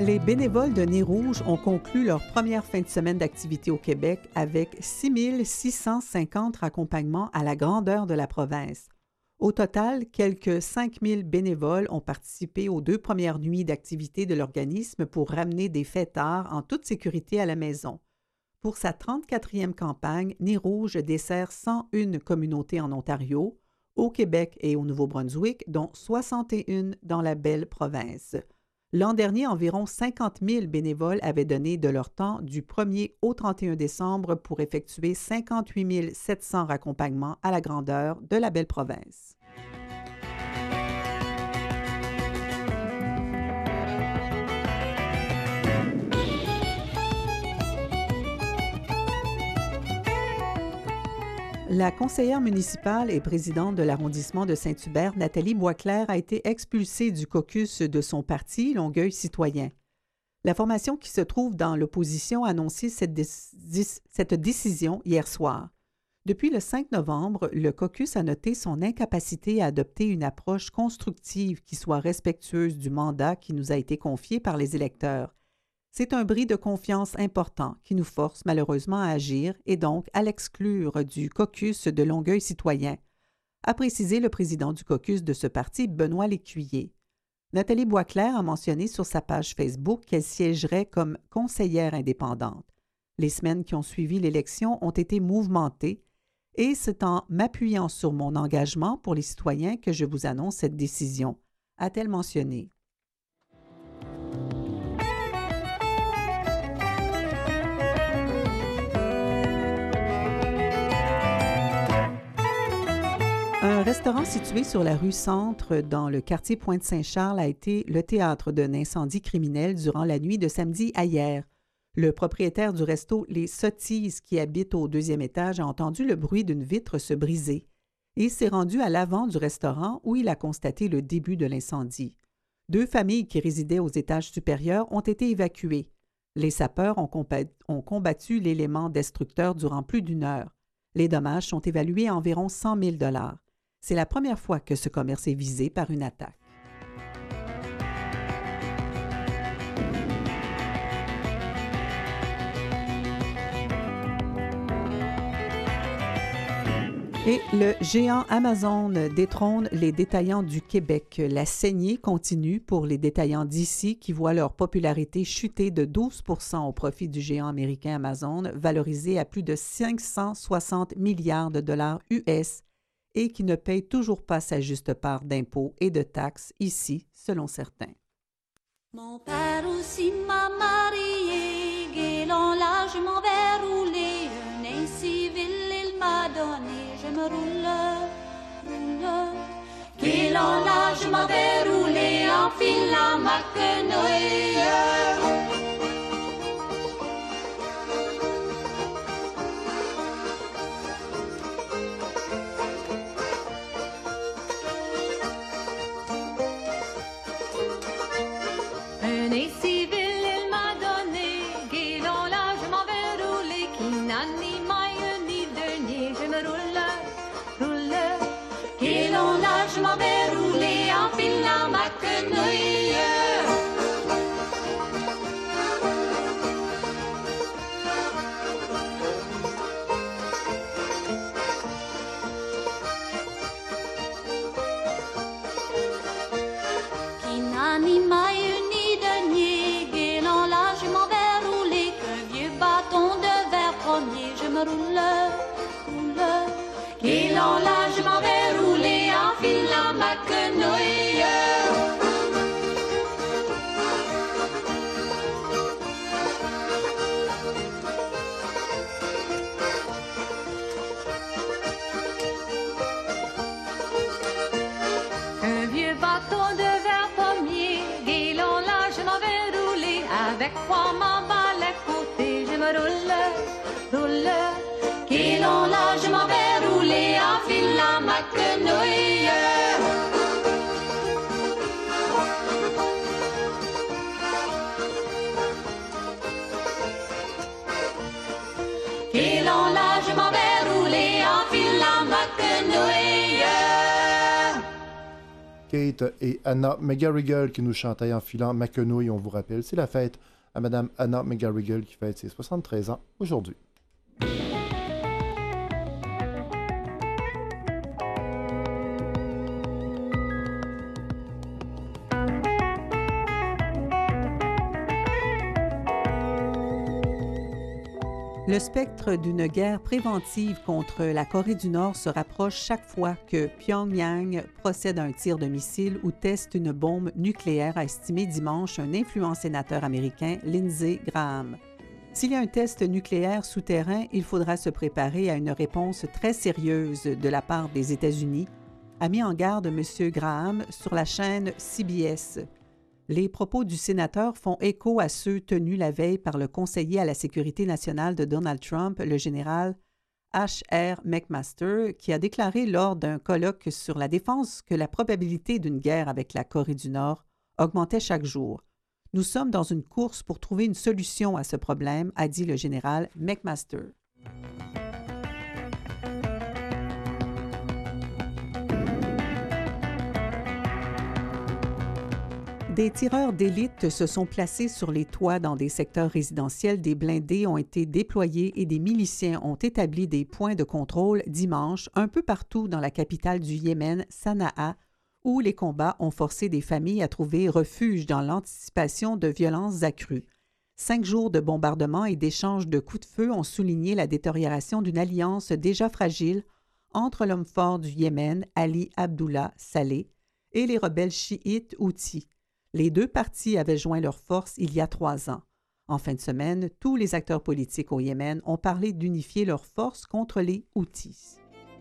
Les bénévoles de Nez Rouge ont conclu leur première fin de semaine d'activité au Québec avec six mille six cent cinquante raccompagnements à la grandeur de la province. Au total, quelques cinq mille bénévoles ont participé aux deux premières nuits d'activité de l'organisme pour ramener des fêtards en toute sécurité à la maison. Pour sa trente-quatrième campagne, Nez Rouge dessert cent une communautés en Ontario, au Québec et au Nouveau-Brunswick, dont soixante et un dans la belle province. L'an dernier, environ cinquante mille bénévoles avaient donné de leur temps du premier au trente et un décembre pour effectuer cinquante-huit mille sept cents raccompagnements à la grandeur de la belle province. La conseillère municipale et présidente de l'arrondissement de Saint-Hubert, Nathalie Boisclair, a été expulsée du caucus de son parti, Longueuil citoyen. La formation qui se trouve dans l'opposition a annoncé cette, dé- cette décision hier soir. Depuis le cinq novembre, le caucus a noté son incapacité à adopter une approche constructive qui soit respectueuse du mandat qui nous a été confié par les électeurs. C'est un bris de confiance important qui nous force malheureusement à agir et donc à l'exclure du caucus de Longueuil citoyen, a précisé le président du caucus de ce parti, Benoît Lécuyer. Nathalie Boisclair a mentionné sur sa page Facebook qu'elle siégerait comme conseillère indépendante. Les semaines qui ont suivi l'élection ont été mouvementées et c'est en m'appuyant sur mon engagement pour les citoyens que je vous annonce cette décision, a-t-elle mentionné. Un restaurant situé sur la rue Centre, dans le quartier Pointe-Saint-Charles, a été le théâtre d'un incendie criminel durant la nuit de samedi à hier. Le propriétaire du resto Les Sottises, qui habite au deuxième étage, a entendu le bruit d'une vitre se briser et s'est rendu à l'avant du restaurant où il a constaté le début de l'incendie. Deux familles qui résidaient aux étages supérieurs ont été évacuées. Les sapeurs ont, combat- ont combattu l'élément destructeur durant plus d'une heure. Les dommages sont évalués à environ cent mille dollars. C'est la première fois que ce commerce est visé par une attaque. Et le géant Amazon détrône les détaillants du Québec. La saignée continue pour les détaillants d'ici qui voient leur popularité chuter de douze pour cent au profit du géant américain Amazon, valorisé à plus de cinq cent soixante milliards de dollars U S et qui ne paye toujours pas sa juste part d'impôts et de taxes ici, selon certains. Mon père aussi m'a marié, guélant là je m'en vais rouler, un incivil il m'a donné, je me roule, roule. Guélant là je m'en vais rouler, enfilant ma quenouille. Je m'en vais rouler en filant ma quenouille. Qui n'anima ni denier, guélant là je m'en vais rouler, qu'un vieux bâton de verre premier, je me roule, roule. Guélant là je m'en vais rouler en filant ma quenouille. Un vieux bâton de verre pommier, guélant là je m'en vais rouler, avec trois mamans à la côté, je me roule, roule. Guélant là je m'en vais rouler en filant ma quenouille. Guélant là je m'en vais rouler en filant ma quenouille. Kate et Anna McGarrigle qui nous chantaient en filant Maquenouille, on vous rappelle. C'est la fête à Madame Anna McGarrigle qui fête ses soixante-treize ans aujourd'hui. Le spectre d'une guerre préventive contre la Corée du Nord se rapproche chaque fois que Pyongyang procède à un tir de missile ou teste une bombe nucléaire, a estimé dimanche un influent sénateur américain, Lindsey Graham. S'il y a un test nucléaire souterrain, il faudra se préparer à une réponse très sérieuse de la part des États-Unis, a mis en garde M. Graham sur la chaîne C B S. Les propos du sénateur font écho à ceux tenus la veille par le conseiller à la sécurité nationale de Donald Trump, le général H R McMaster, qui a déclaré lors d'un colloque sur la défense que la probabilité d'une guerre avec la Corée du Nord augmentait chaque jour. « Nous sommes dans une course pour trouver une solution à ce problème », a dit le général McMaster. Des tireurs d'élite se sont placés sur les toits dans des secteurs résidentiels, des blindés ont été déployés et des miliciens ont établi des points de contrôle dimanche un peu partout dans la capitale du Yémen, Sanaa, où les combats ont forcé des familles à trouver refuge dans l'anticipation de violences accrues. Cinq jours de bombardements et d'échanges de coups de feu ont souligné la détérioration d'une alliance déjà fragile entre l'homme fort du Yémen, Ali Abdullah Saleh, et les rebelles chiites Houthis. Les deux partis avaient joint leurs forces il y a trois ans. En fin de semaine, tous les acteurs politiques au Yémen ont parlé d'unifier leurs forces contre les Houthis.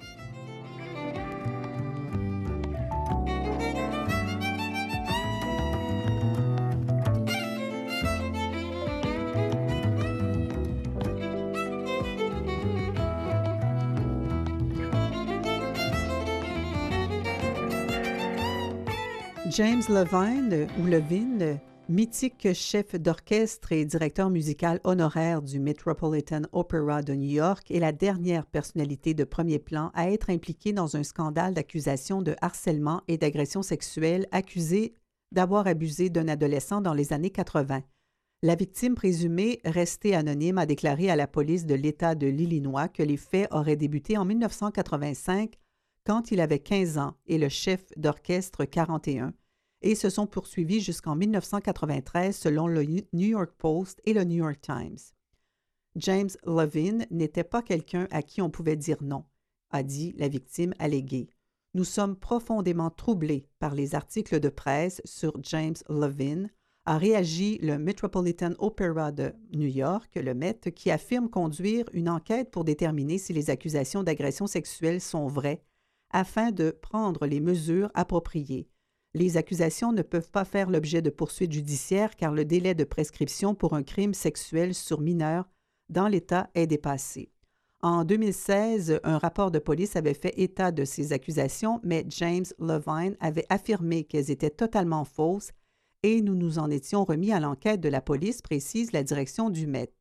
James Levine, ou Levine, mythique chef d'orchestre et directeur musical honoraire du Metropolitan Opera de New York, est la dernière personnalité de premier plan à être impliquée dans un scandale d'accusation de harcèlement et d'agression sexuelle accusé d'avoir abusé d'un adolescent dans les années quatre-vingt. La victime présumée, restée anonyme, a déclaré à la police de l'État de l'Illinois que les faits auraient débuté en dix-neuf cent quatre-vingt-cinq quand il avait quinze ans et le chef d'orchestre quarante et un, et se sont poursuivis jusqu'en dix-neuf cent quatre-vingt-treize selon le New York Post et le New York Times. James Levine n'était pas quelqu'un à qui on pouvait dire non, a dit la victime alléguée. Nous sommes profondément troublés par les articles de presse sur James Levine, a réagi le Metropolitan Opera de New York, le Met, qui affirme conduire une enquête pour déterminer si les accusations d'agression sexuelle sont vraies, afin de prendre les mesures appropriées. Les accusations ne peuvent pas faire l'objet de poursuites judiciaires car le délai de prescription pour un crime sexuel sur mineur dans l'État est dépassé. En deux mille seize, un rapport de police avait fait état de ces accusations, mais James Levine avait affirmé qu'elles étaient totalement fausses et nous nous en étions remis à l'enquête de la police, précise la direction du Met.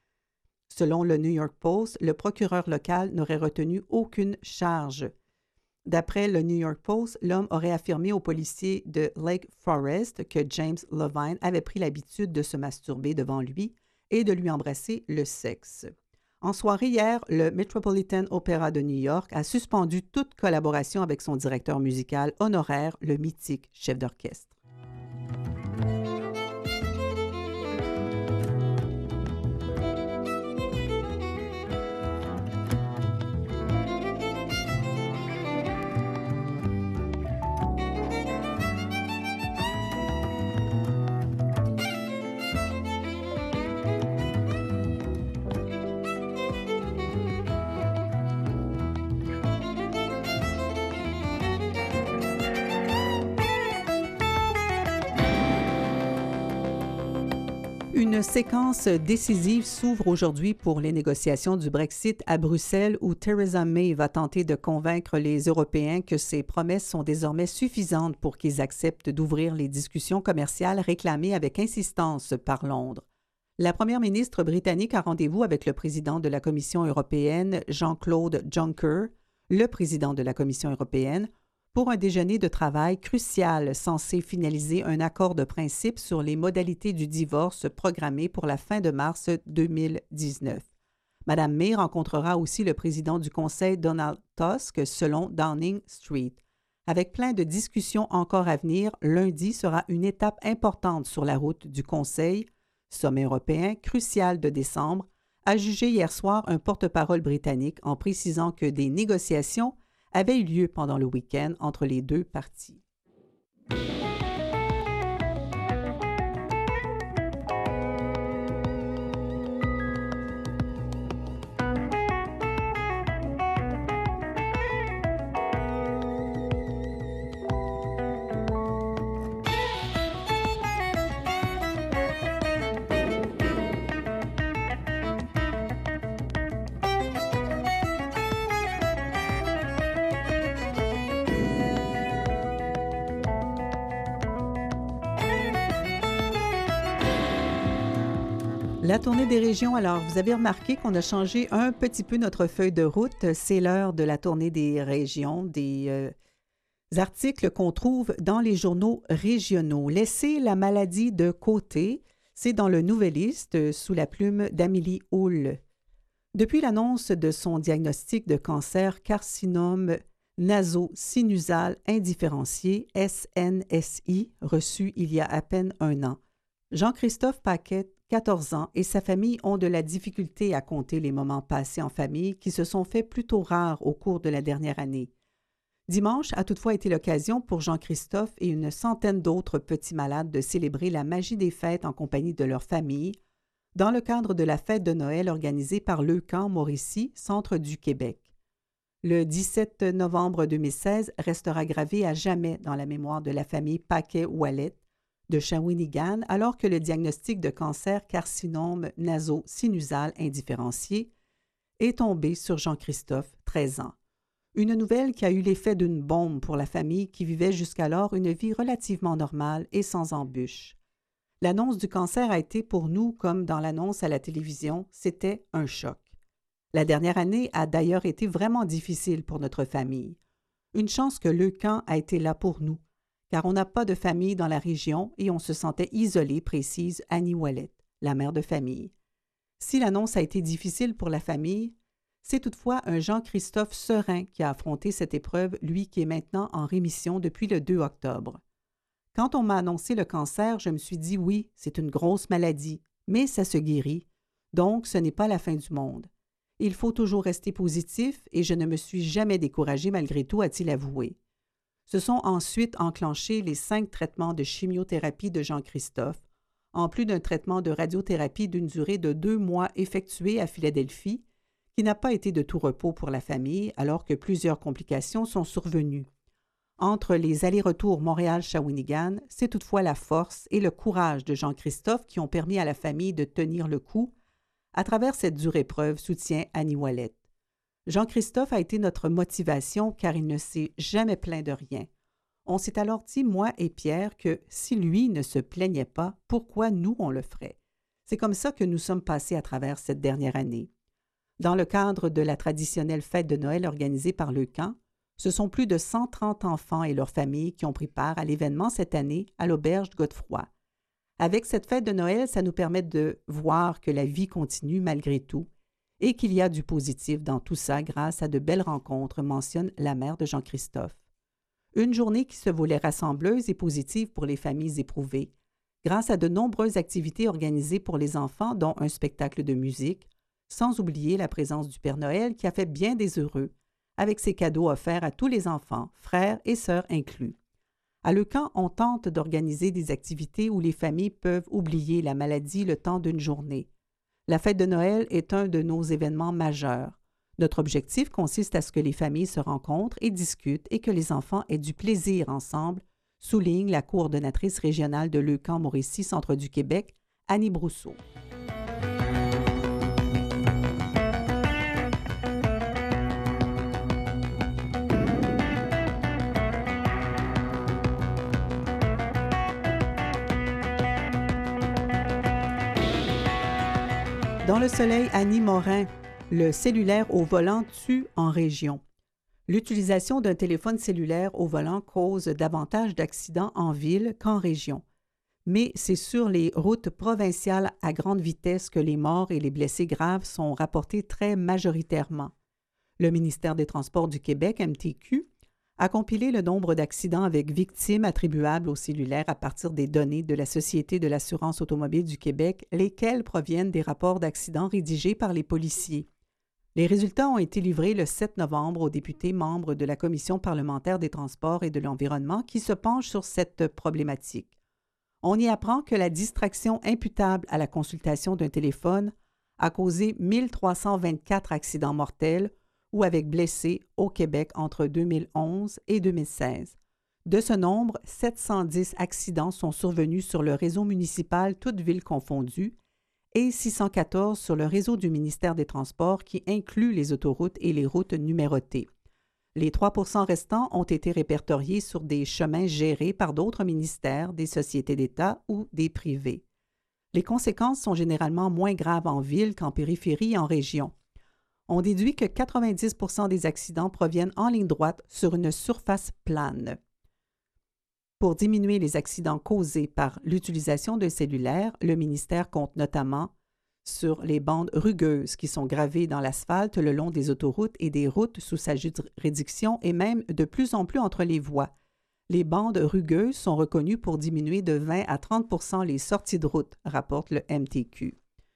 Selon le New York Post, le procureur local n'aurait retenu aucune charge. D'après le New York Post, l'homme aurait affirmé aux policiers de Lake Forest que James Levine avait pris l'habitude de se masturber devant lui et de lui embrasser le sexe. En soirée hier, le Metropolitan Opera de New York a suspendu toute collaboration avec son directeur musical honoraire, le mythique chef d'orchestre. Une séquence décisive s'ouvre aujourd'hui pour les négociations du Brexit à Bruxelles où Theresa May va tenter de convaincre les Européens que ses promesses sont désormais suffisantes pour qu'ils acceptent d'ouvrir les discussions commerciales réclamées avec insistance par Londres. La première ministre britannique a rendez-vous avec le président de la Commission européenne, Jean-Claude Juncker, le président de la Commission européenne, pour un déjeuner de travail crucial censé finaliser un accord de principe sur les modalités du divorce programmé pour la fin de mars deux mille dix-neuf. Mme May rencontrera aussi le président du Conseil Donald Tusk selon Downing Street. Avec plein de discussions encore à venir, lundi sera une étape importante sur la route du Conseil, sommet européen crucial de décembre, a jugé hier soir un porte-parole britannique en précisant que des négociations avaient eu lieu pendant le week-end entre les deux parties. La tournée des régions, alors, vous avez remarqué qu'on a changé un petit peu notre feuille de route. C'est l'heure de la tournée des régions, des euh, articles qu'on trouve dans les journaux régionaux. Laissez la maladie de côté, c'est dans le Nouvelliste, euh, sous la plume d'Amélie Hull. Depuis l'annonce de son diagnostic de cancer carcinome naso-sinusal indifférencié, S N S I, reçu il y a à peine un an, Jean-Christophe Paquet, quatorze ans, et sa famille ont de la difficulté à compter les moments passés en famille qui se sont faits plutôt rares au cours de la dernière année. Dimanche a toutefois été l'occasion pour Jean-Christophe et une centaine d'autres petits malades de célébrer la magie des fêtes en compagnie de leur famille, dans le cadre de la fête de Noël organisée par Leucan Mauricie, Centre du Québec. Le dix-sept novembre deux mille seize restera gravé à jamais dans la mémoire de la famille Paquet-Ouellet de Shawinigan, alors que le diagnostic de cancer carcinome naso-sinusal indifférencié est tombé sur Jean-Christophe, treize ans. Une nouvelle qui a eu l'effet d'une bombe pour la famille qui vivait jusqu'alors une vie relativement normale et sans embûches. L'annonce du cancer a été pour nous, comme dans l'annonce à la télévision, c'était un choc. La dernière année a d'ailleurs été vraiment difficile pour notre famille. Une chance que Leucan a été là pour nous, car on n'a pas de famille dans la région et on se sentait isolé, précise Annie Ouellet, la mère de famille. Si l'annonce a été difficile pour la famille, c'est toutefois un Jean-Christophe serein qui a affronté cette épreuve, lui qui est maintenant en rémission depuis le deux octobre. Quand on m'a annoncé le cancer, je me suis dit oui, c'est une grosse maladie, mais ça se guérit, donc ce n'est pas la fin du monde. Il faut toujours rester positif et je ne me suis jamais découragé malgré tout, a-t-il avoué. Se sont ensuite enclenchés les cinq traitements de chimiothérapie de Jean-Christophe, en plus d'un traitement de radiothérapie d'une durée de deux mois effectué à Philadelphie, qui n'a pas été de tout repos pour la famille alors que plusieurs complications sont survenues. Entre les allers-retours Montréal-Shawinigan, c'est toutefois la force et le courage de Jean-Christophe qui ont permis à la famille de tenir le coup à travers cette dure épreuve, soutient Annie Ouellet. Jean-Christophe a été notre motivation car il ne s'est jamais plaint de rien. On s'est alors dit, moi et Pierre, que si lui ne se plaignait pas, pourquoi nous on le ferait? C'est comme ça que nous sommes passés à travers cette dernière année. Dans le cadre de la traditionnelle fête de Noël organisée par Leucan, ce sont plus de cent trente enfants et leurs familles qui ont pris part à l'événement cette année à l'auberge Godefroy. Avec cette fête de Noël, ça nous permet de voir que la vie continue malgré tout et qu'il y a du positif dans tout ça grâce à de belles rencontres, mentionne la mère de Jean-Christophe. Une journée qui se voulait rassembleuse et positive pour les familles éprouvées, grâce à de nombreuses activités organisées pour les enfants, dont un spectacle de musique, sans oublier la présence du Père Noël qui a fait bien des heureux, avec ses cadeaux offerts à tous les enfants, frères et sœurs inclus. À Leucan, on tente d'organiser des activités où les familles peuvent oublier la maladie le temps d'une journée. La fête de Noël est un de nos événements majeurs. Notre objectif consiste à ce que les familles se rencontrent et discutent et que les enfants aient du plaisir ensemble, souligne la coordonnatrice régionale de Leucan Mauricie, Centre du Québec, Annie Brousseau. Dans le soleil, Annie Morin, le cellulaire au volant tue en région. L'utilisation d'un téléphone cellulaire au volant cause davantage d'accidents en ville qu'en région. Mais c'est sur les routes provinciales à grande vitesse que les morts et les blessés graves sont rapportés très majoritairement. Le ministère des Transports du Québec, M T Q, a compilé le nombre d'accidents avec victimes attribuables au cellulaire à partir des données de la Société de l'assurance automobile du Québec, lesquelles proviennent des rapports d'accidents rédigés par les policiers. Les résultats ont été livrés le sept novembre aux députés membres de la Commission parlementaire des Transports et de l'Environnement qui se penchent sur cette problématique. On y apprend que la distraction imputable à la consultation d'un téléphone a causé mille trois cent vingt-quatre accidents mortels ou avec blessés au Québec entre deux mille onze et deux mille seize. De ce nombre, sept cent dix accidents sont survenus sur le réseau municipal, toutes villes confondues, et six cent quatorze sur le réseau du ministère des Transports qui inclut les autoroutes et les routes numérotées. Les trois pour cent restants ont été répertoriés sur des chemins gérés par d'autres ministères, des sociétés d'État ou des privés. Les conséquences sont généralement moins graves en ville qu'en périphérie et en région. On déduit que quatre-vingt-dix pour cent des accidents proviennent en ligne droite sur une surface plane. Pour diminuer les accidents causés par l'utilisation d'un cellulaire, le ministère compte notamment sur les bandes rugueuses qui sont gravées dans l'asphalte le long des autoroutes et des routes sous sa juridiction et même de plus en plus entre les voies. Les bandes rugueuses sont reconnues pour diminuer de vingt à trente pour cent les sorties de route, rapporte le M T Q.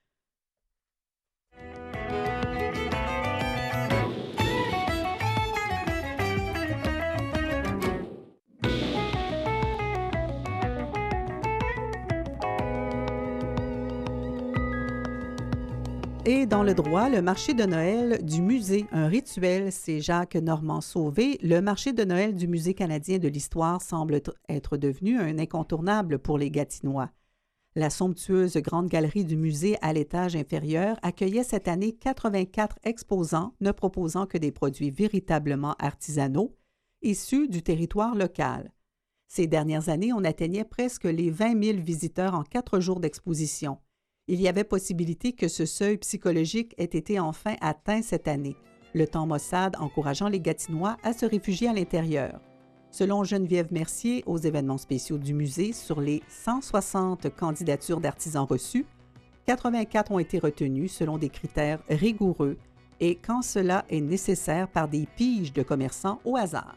Et dans le droit, le marché de Noël du musée, un rituel, c'est Jacques Normand-Sauvé. Le marché de Noël du Musée canadien de l'histoire semble être devenu un incontournable pour les Gatinois. La somptueuse grande galerie du musée à l'étage inférieur accueillait cette année quatre-vingt-quatre exposants ne proposant que des produits véritablement artisanaux, issus du territoire local. Ces dernières années, on atteignait presque les vingt mille visiteurs en quatre jours d'exposition. Il y avait possibilité que ce seuil psychologique ait été enfin atteint cette année, le temps maussade encourageant les Gatinois à se réfugier à l'intérieur. Selon Geneviève Mercier, aux événements spéciaux du musée, sur les cent soixante candidatures d'artisans reçues, quatre-vingt-quatre ont été retenues selon des critères rigoureux et quand cela est nécessaire par des piges de commerçants au hasard.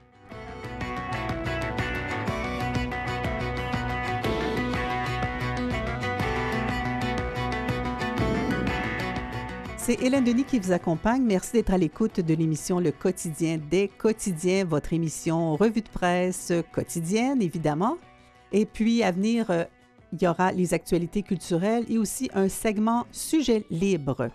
C'est Hélène Denis qui vous accompagne. Merci d'être à l'écoute de l'émission Le Quotidien des quotidiens, votre émission revue de presse quotidienne, évidemment. Et puis, à venir, euh, il y aura les actualités culturelles et aussi un segment sujet libre.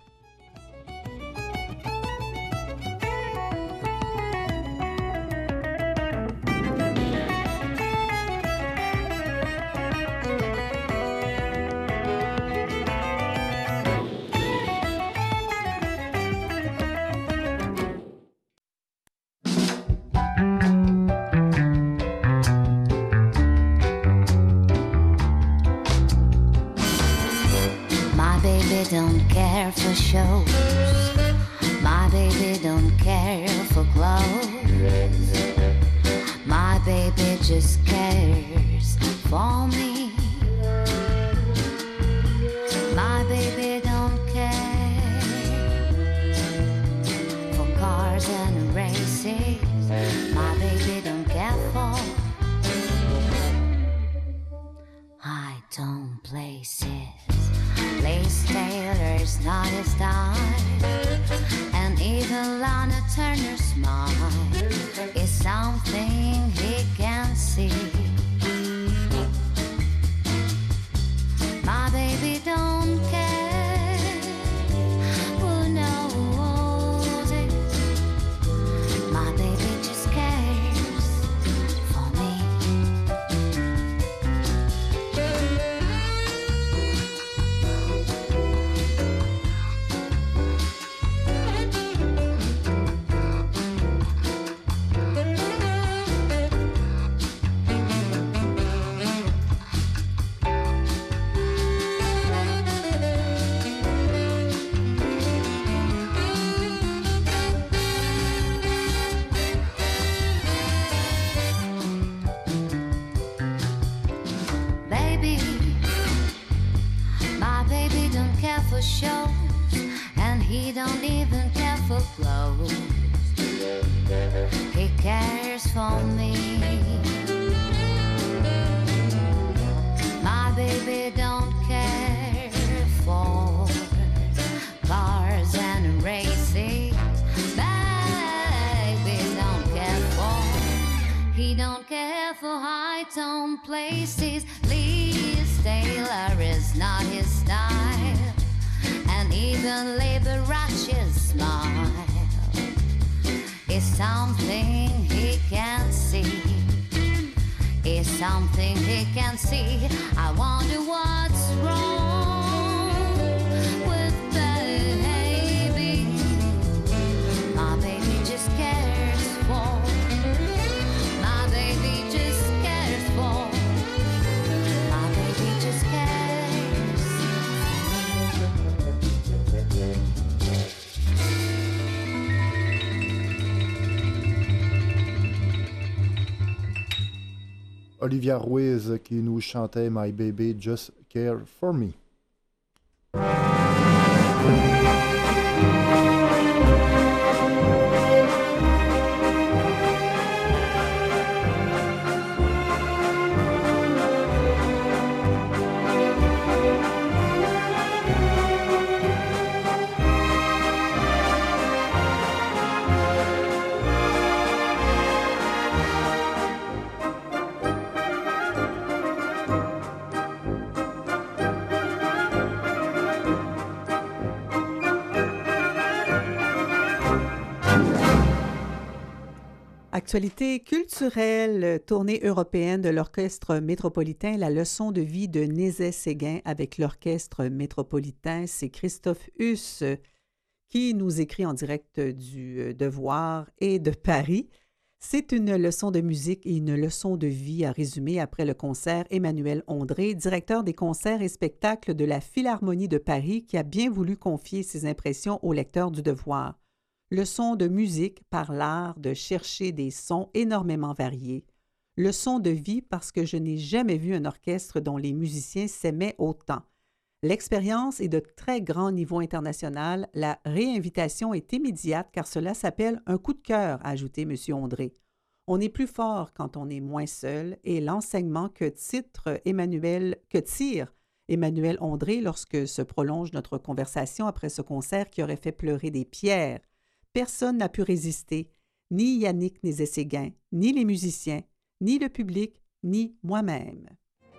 Don't care for shows. My baby don't care for clothes. My baby just cares for me. My baby don't care for cars and races. My baby don't care for. I don't play sis. Lace Taylor's not his style, and even Lana Turner's smile is something he can see. My baby don't care who knows it. My baby just cares for me. he don't even care for clothes. He cares for me. My baby don't care for cars and racing. Baby don't care for. He don't care for high tone places. Liz Taylor is not his style, and even Liberace's smile is something he can't see. Is something he can't see. I wonder what's wrong with baby. My baby just cares for. My baby just cares for. My baby just cares. Olivia Ruiz qui nous chantait My Baby Just Care For Me. Actualité culturelle, tournée européenne de l'Orchestre métropolitain, la leçon de vie de Nézet-Séguin avec l'Orchestre métropolitain. C'est Christophe Huss qui nous écrit en direct du Devoir et de Paris. C'est une leçon de musique et une leçon de vie à résumer après le concert Emmanuel Ondré, directeur des concerts et spectacles de la Philharmonie de Paris, qui a bien voulu confier ses impressions au lecteur du Devoir. Leçon de musique par l'art de chercher des sons énormément variés. Leçon de vie parce que je n'ai jamais vu un orchestre dont les musiciens s'aimaient autant. L'expérience est de très grand niveau international. La réinvitation est immédiate car cela s'appelle un coup de cœur, a ajouté M. Ondré. On est plus fort quand on est moins seul et l'enseignement que titre Emmanuel, que tire Emmanuel Ondré lorsque se prolonge notre conversation après ce concert qui aurait fait pleurer des pierres. Personne n'a pu résister, ni Yannick Nézet-Séguin, ni les musiciens, ni le public, ni moi-même.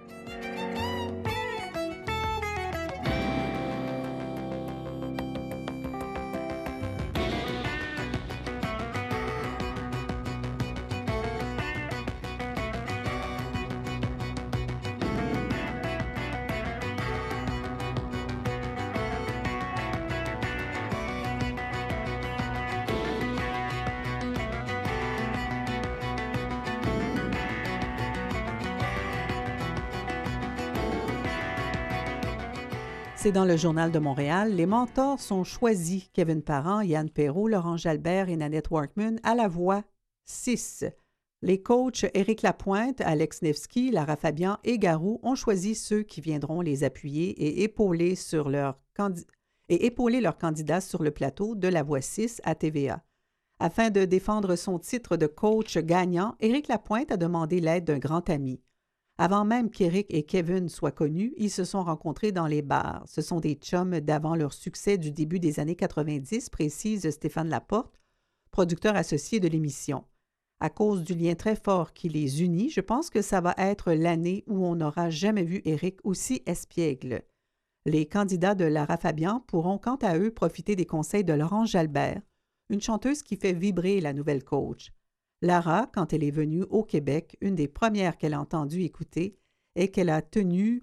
C'est dans le Journal de Montréal. Les mentors sont choisis. Kevin Parent, Yann Perrault, Laurent Jalbert et Nanette Workman à la voix six. Les coachs Éric Lapointe, Alex Nevsky, Lara Fabian et Garou ont choisi ceux qui viendront les appuyer et épauler, sur leur candi- et épauler leurs candidats sur le plateau de la voix six à T V A. Afin de défendre son titre de coach gagnant, Éric Lapointe a demandé l'aide d'un grand ami. Avant même qu'Éric et Kevin soient connus, ils se sont rencontrés dans les bars. Ce sont des chums d'avant leur succès du début des années quatre-vingt-dix, précise Stéphane Laporte, producteur associé de l'émission. À cause du lien très fort qui les unit, je pense que ça va être l'année où on n'aura jamais vu Éric aussi espiègle. Les candidats de Lara Fabian pourront quant à eux profiter des conseils de Laurent Jalbert, une chanteuse qui fait vibrer la nouvelle coach. Lara, quand elle est venue au Québec, une des premières qu'elle a entendu écouter et qu'elle a tenu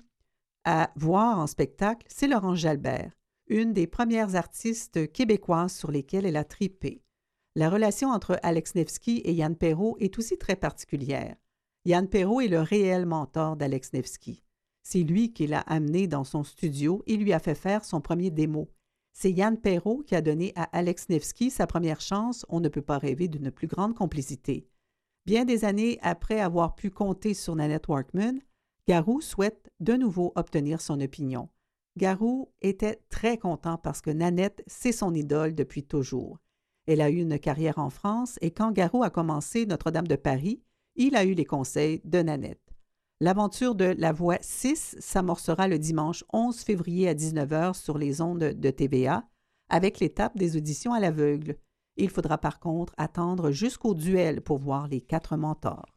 à voir en spectacle, c'est Laurent Jalbert, une des premières artistes québécoises sur lesquelles elle a tripé. La relation entre Alex Nevsky et Yann Perrault est aussi très particulière. Yann Perrault est le réel mentor d'Alex Nevsky. C'est lui qui l'a amené dans son studio et lui a fait faire son premier démo. C'est Yann Perrault qui a donné à Alex Nevsky sa première chance. On ne peut pas rêver d'une plus grande complicité. Bien des années après avoir pu compter sur Nanette Workman, Garou souhaite de nouveau obtenir son opinion. Garou était très content parce que Nanette, c'est son idole depuis toujours. Elle a eu une carrière en France et quand Garou a commencé Notre-Dame de Paris, il a eu les conseils de Nanette. L'aventure de La Voix six s'amorcera le dimanche onze février à dix-neuf heures sur les ondes de T V A avec l'étape des auditions à l'aveugle. Il faudra par contre attendre jusqu'au duel pour voir les quatre mentors.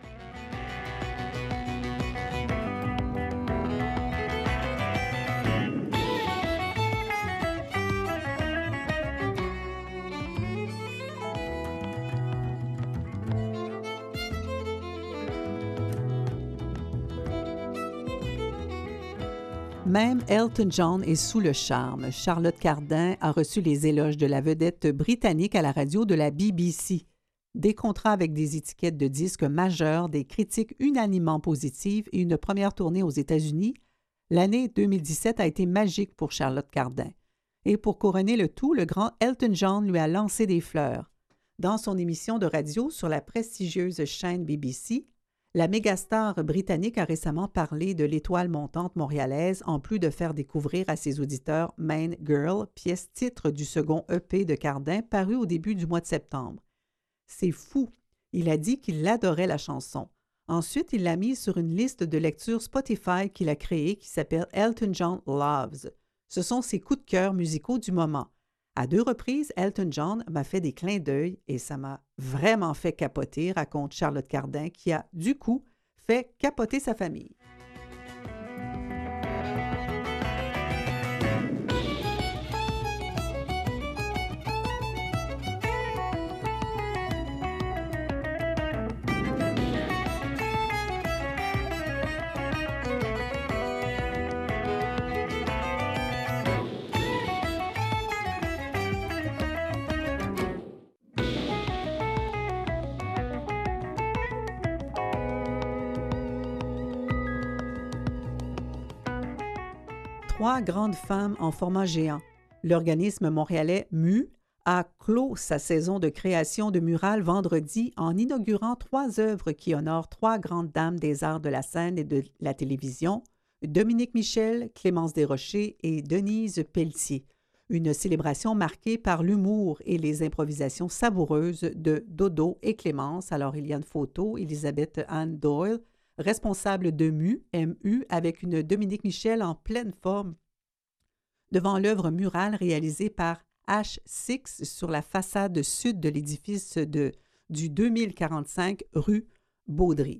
Même Elton John est sous le charme. Charlotte Cardin a reçu les éloges de la vedette britannique à la radio de la B B C. Des contrats avec des étiquettes de disques majeurs, des critiques unanimement positives et une première tournée aux États-Unis, l'année deux mille dix-sept a été magique pour Charlotte Cardin. Et pour couronner le tout, le grand Elton John lui a lancé des fleurs. Dans son émission de radio sur la prestigieuse chaîne B B C, la mégastar britannique a récemment parlé de l'étoile montante montréalaise en plus de faire découvrir à ses auditeurs Main Girl, pièce titre du second E P de Cardin paru au début du mois de septembre. C'est fou! Il a dit qu'il adorait la chanson. Ensuite, il l'a mise sur une liste de lecture Spotify qu'il a créée qui s'appelle Elton John Loves. Ce sont ses coups de cœur musicaux du moment. À deux reprises, Elton John m'a fait des clins d'œil et ça m'a vraiment fait capoter, raconte Charlotte Cardin, qui a, du coup, fait capoter sa famille. Trois grandes femmes en format géant. L'organisme montréalais M U a clos sa saison de création de murales vendredi en inaugurant trois œuvres qui honorent trois grandes dames des arts de la scène et de la télévision, Dominique Michel, Clémence Desrochers et Denise Pelletier. Une célébration marquée par l'humour et les improvisations savoureuses de Dodo et Clémence. Alors, il y a une photo, Elisabeth Anne Doyle, responsable de M U, M U, avec une Dominique Michel en pleine forme, devant l'œuvre murale réalisée par H six sur la façade sud de l'édifice de, du deux mille quarante-cinq rue Baudry.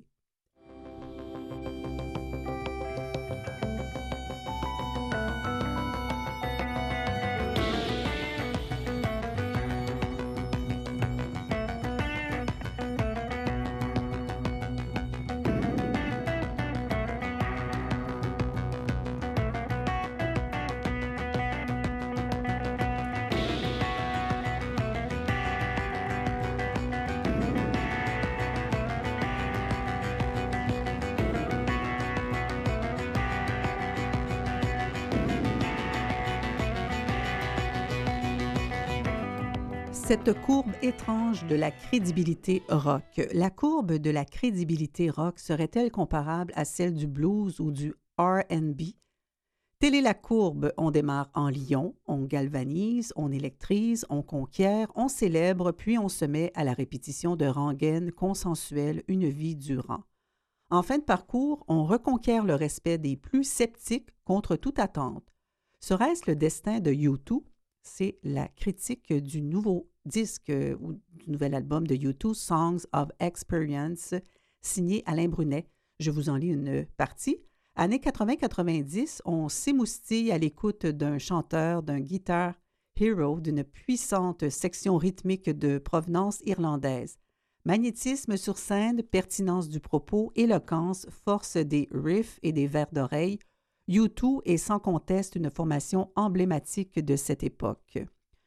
Cette courbe étrange de la crédibilité rock. La courbe de la crédibilité rock serait-elle comparable à celle du blues ou du R and B? Telle est la courbe. On démarre en lion, on galvanise, on électrise, on conquiert, on célèbre, puis on se met à la répétition de rengaines consensuelles une vie durant. En fin de parcours, on reconquiert le respect des plus sceptiques contre toute attente. Serait-ce le destin de U deux? C'est la critique du nouveau disque euh, ou du nouvel album de U deux, Songs of Experience, signé Alain Brunet. Je vous en lis une partie. Années quatre-vingts quatre-vingt-dix, on s'émoustille à l'écoute d'un chanteur, d'un guitar hero, d'une puissante section rythmique de provenance irlandaise. Magnétisme sur scène, pertinence du propos, éloquence, force des riffs et des vers d'oreille, U deux est sans conteste une formation emblématique de cette époque.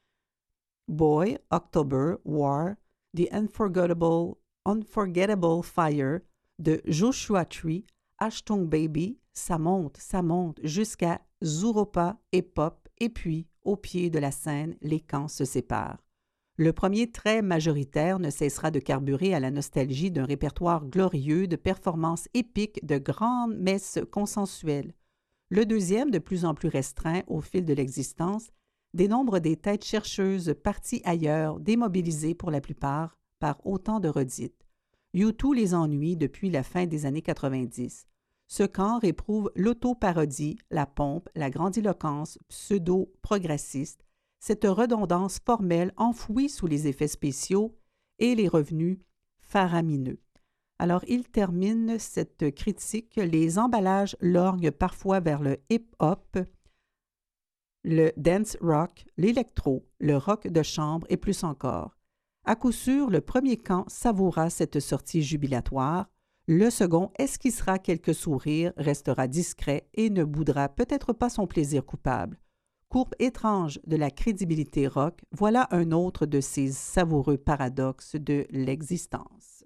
Boy, October, War, The Unforgettable, Unforgettable Fire de Joshua Tree, Ashton Baby, ça monte, ça monte jusqu'à Zooropa et Pop, et puis, au pied de la scène, les camps se séparent. Le premier trait majoritaire ne cessera de carburer à la nostalgie d'un répertoire glorieux de performances épiques de grandes messes consensuelles. Le deuxième, de plus en plus restreint au fil de l'existence, dénombre des têtes chercheuses parties ailleurs, démobilisées pour la plupart par autant de redites. U deux les ennuie depuis la fin des années quatre-vingt-dix. Ce camp éprouve l'auto-parodie, la pompe, la grandiloquence pseudo-progressiste, cette redondance formelle enfouie sous les effets spéciaux et les revenus faramineux. Alors, il termine cette critique. Les emballages lorgnent parfois vers le hip-hop, le dance rock, l'électro, le rock de chambre et plus encore. À coup sûr, le premier camp savoura cette sortie jubilatoire. Le second esquissera quelques sourires, restera discret et ne boudera peut-être pas son plaisir coupable. Courbe étrange de la crédibilité rock, voilà un autre de ces savoureux paradoxes de l'existence.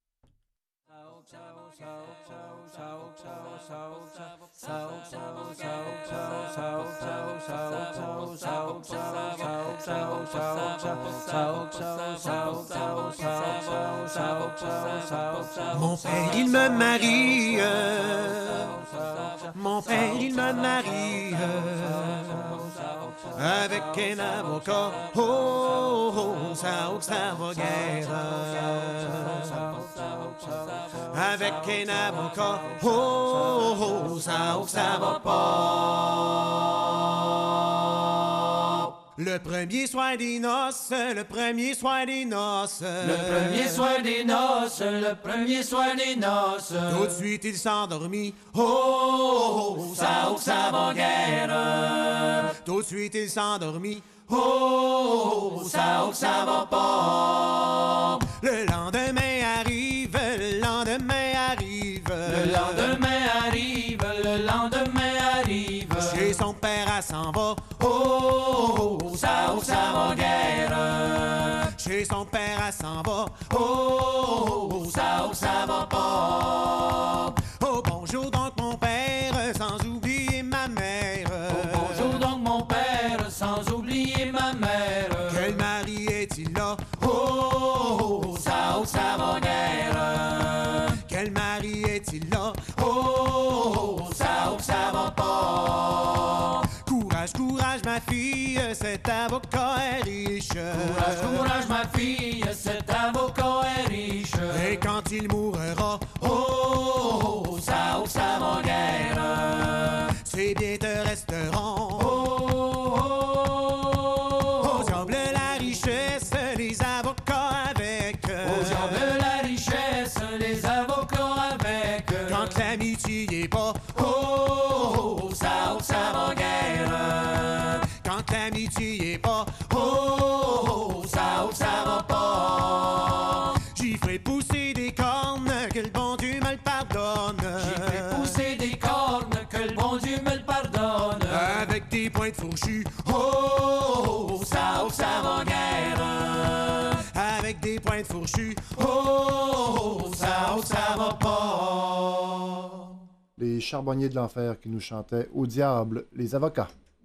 Mon père, il me marie, mon père, il me marie avec un avocat, oh, oh, ça, oh, ça va guère. Avec un avocat, oh, oh, ça, oh, ça va pas. Le premier soir des noces, le premier soir des noces. Le premier soir des noces, le premier soir des noces. Tout de suite il s'endormit, oh, oh, oh, ça, oh, ça va guère. Tout de suite il s'endormit, oh, oh, ça, oh, ça va pas. Le lendemain arrive, le lendemain arrive. Le lendemain arrive, le lendemain arrive. Chez son père, elle s'en va, oh, oh, ça, oh, ça va guère. Chez son père, elle s'en va, oh, oh, ça, oh, ça va pas. Oh, bonjour donc mon père, sans oublier ma mère. Oh, bonjour donc mon père, sans oublier ma mère. Quel mari est-il là? Oh, oh, ça, oh, ça va guère. Quel mari est-il là? Oh, oh, ça, oh, ça va pas. Courage, courage ma fille, cet avocat est riche. Courage, courage ma fille, cet avocat est riche. Et quand il mourra, oh, oh, ça, oh, ça va guère. Ses biens te resteront. Oh, oh, oh, au diable la richesse, les avocats avec. Au diable la richesse, les avocats avec. Quand l'amitié est pas, oh, oh, ça, oh, ça va guère. Quand l'amitié est pas, oh, oh, ça, oh, ça va pas. J'y ferai pousser des cornes, que le bon Dieu me le pardonne. J'y ferai pousser des cornes, que le bon Dieu me le pardonne. Avec des pointes fourchues, oh, oh, ça, oh, ça va guère. Avec des pointes fourchues, oh, oh, ça, oh, ça va pas. Les charbonniers de l'enfer qui nous chantaient « Au diable, les avocats ».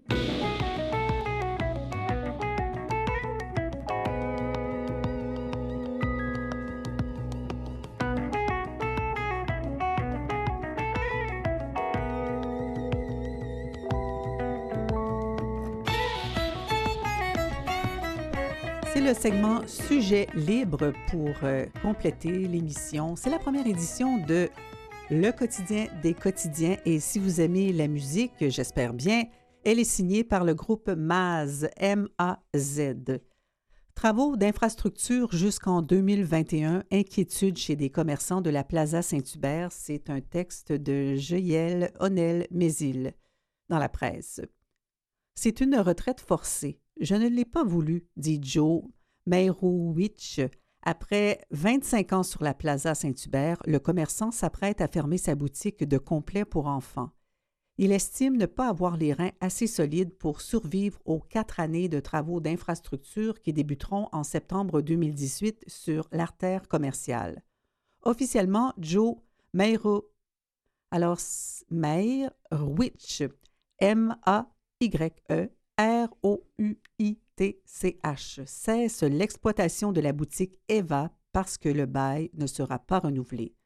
C'est le segment Sujet libre pour euh, compléter l'émission. C'est la première édition de Le quotidien des quotidiens et si vous aimez la musique, j'espère bien, elle est signée par le groupe M A Z, M A Z. Travaux d'infrastructure jusqu'en deux mille vingt et un, inquiétude chez des commerçants de la Plaza Saint-Hubert. C'est un texte de Joël Honnel-Mézil dans la presse. C'est une retraite forcée. Je ne l'ai pas voulu, dit Joe Meyrowitz. Après vingt-cinq ans sur la Plaza Saint-Hubert, le commerçant s'apprête à fermer sa boutique de complets pour enfants. Il estime ne pas avoir les reins assez solides pour survivre aux quatre années de travaux d'infrastructure qui débuteront en septembre deux mille dix-huit sur l'artère commerciale. Officiellement, Joe Meyro... Alors, Meyrowitz, M A Y E R O U I T C H, cesse l'exploitation de la boutique Eva parce que le bail ne sera pas renouvelé.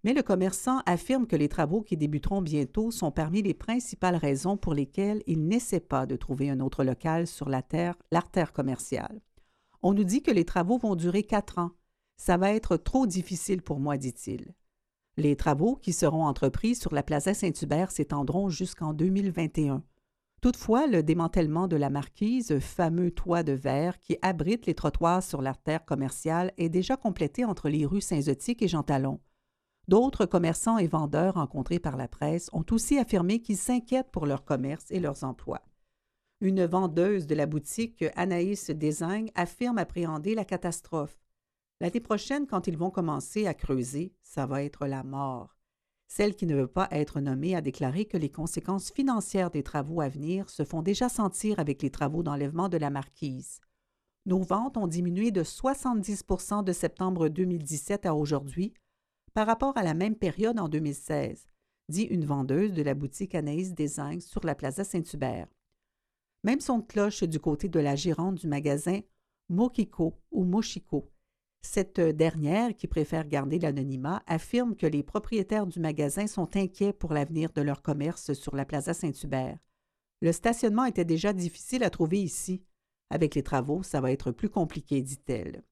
Mais le commerçant affirme que les travaux qui débuteront bientôt sont parmi les principales raisons pour lesquelles il n'essaie pas de trouver un autre local sur la terre, l'artère commerciale. On nous dit que les travaux vont durer quatre ans. Ça va être trop difficile pour moi, dit-il. Les travaux qui seront entrepris sur la Plaza Saint-Hubert s'étendront jusqu'en deux mille vingt et un. Toutefois, le démantèlement de la marquise, fameux toit de verre qui abrite les trottoirs sur l'artère commerciale, est déjà complété entre les rues Saint-Zotique et Jean Talon. D'autres commerçants et vendeurs rencontrés par la presse ont aussi affirmé qu'ils s'inquiètent pour leur commerce et leurs emplois. Une vendeuse de la boutique Anaïs Design affirme appréhender la catastrophe. L'année prochaine, quand ils vont commencer à creuser, ça va être la mort. Celle qui ne veut pas être nommée a déclaré que les conséquences financières des travaux à venir se font déjà sentir avec les travaux d'enlèvement de la marquise. Nos ventes ont diminué de soixante-dix pour cent de septembre deux mille dix-sept à aujourd'hui par rapport à la même période en deux mille seize, dit une vendeuse de la boutique Anaïs Design sur la Plaza Saint-Hubert. Même son de cloche du côté de la gérante du magasin Mokiko ou Moshiko. Cette dernière, qui préfère garder l'anonymat, affirme que les propriétaires du magasin sont inquiets pour l'avenir de leur commerce sur la Plaza Saint-Hubert. Le stationnement était déjà difficile à trouver ici. Avec les travaux, ça va être plus compliqué, dit-elle.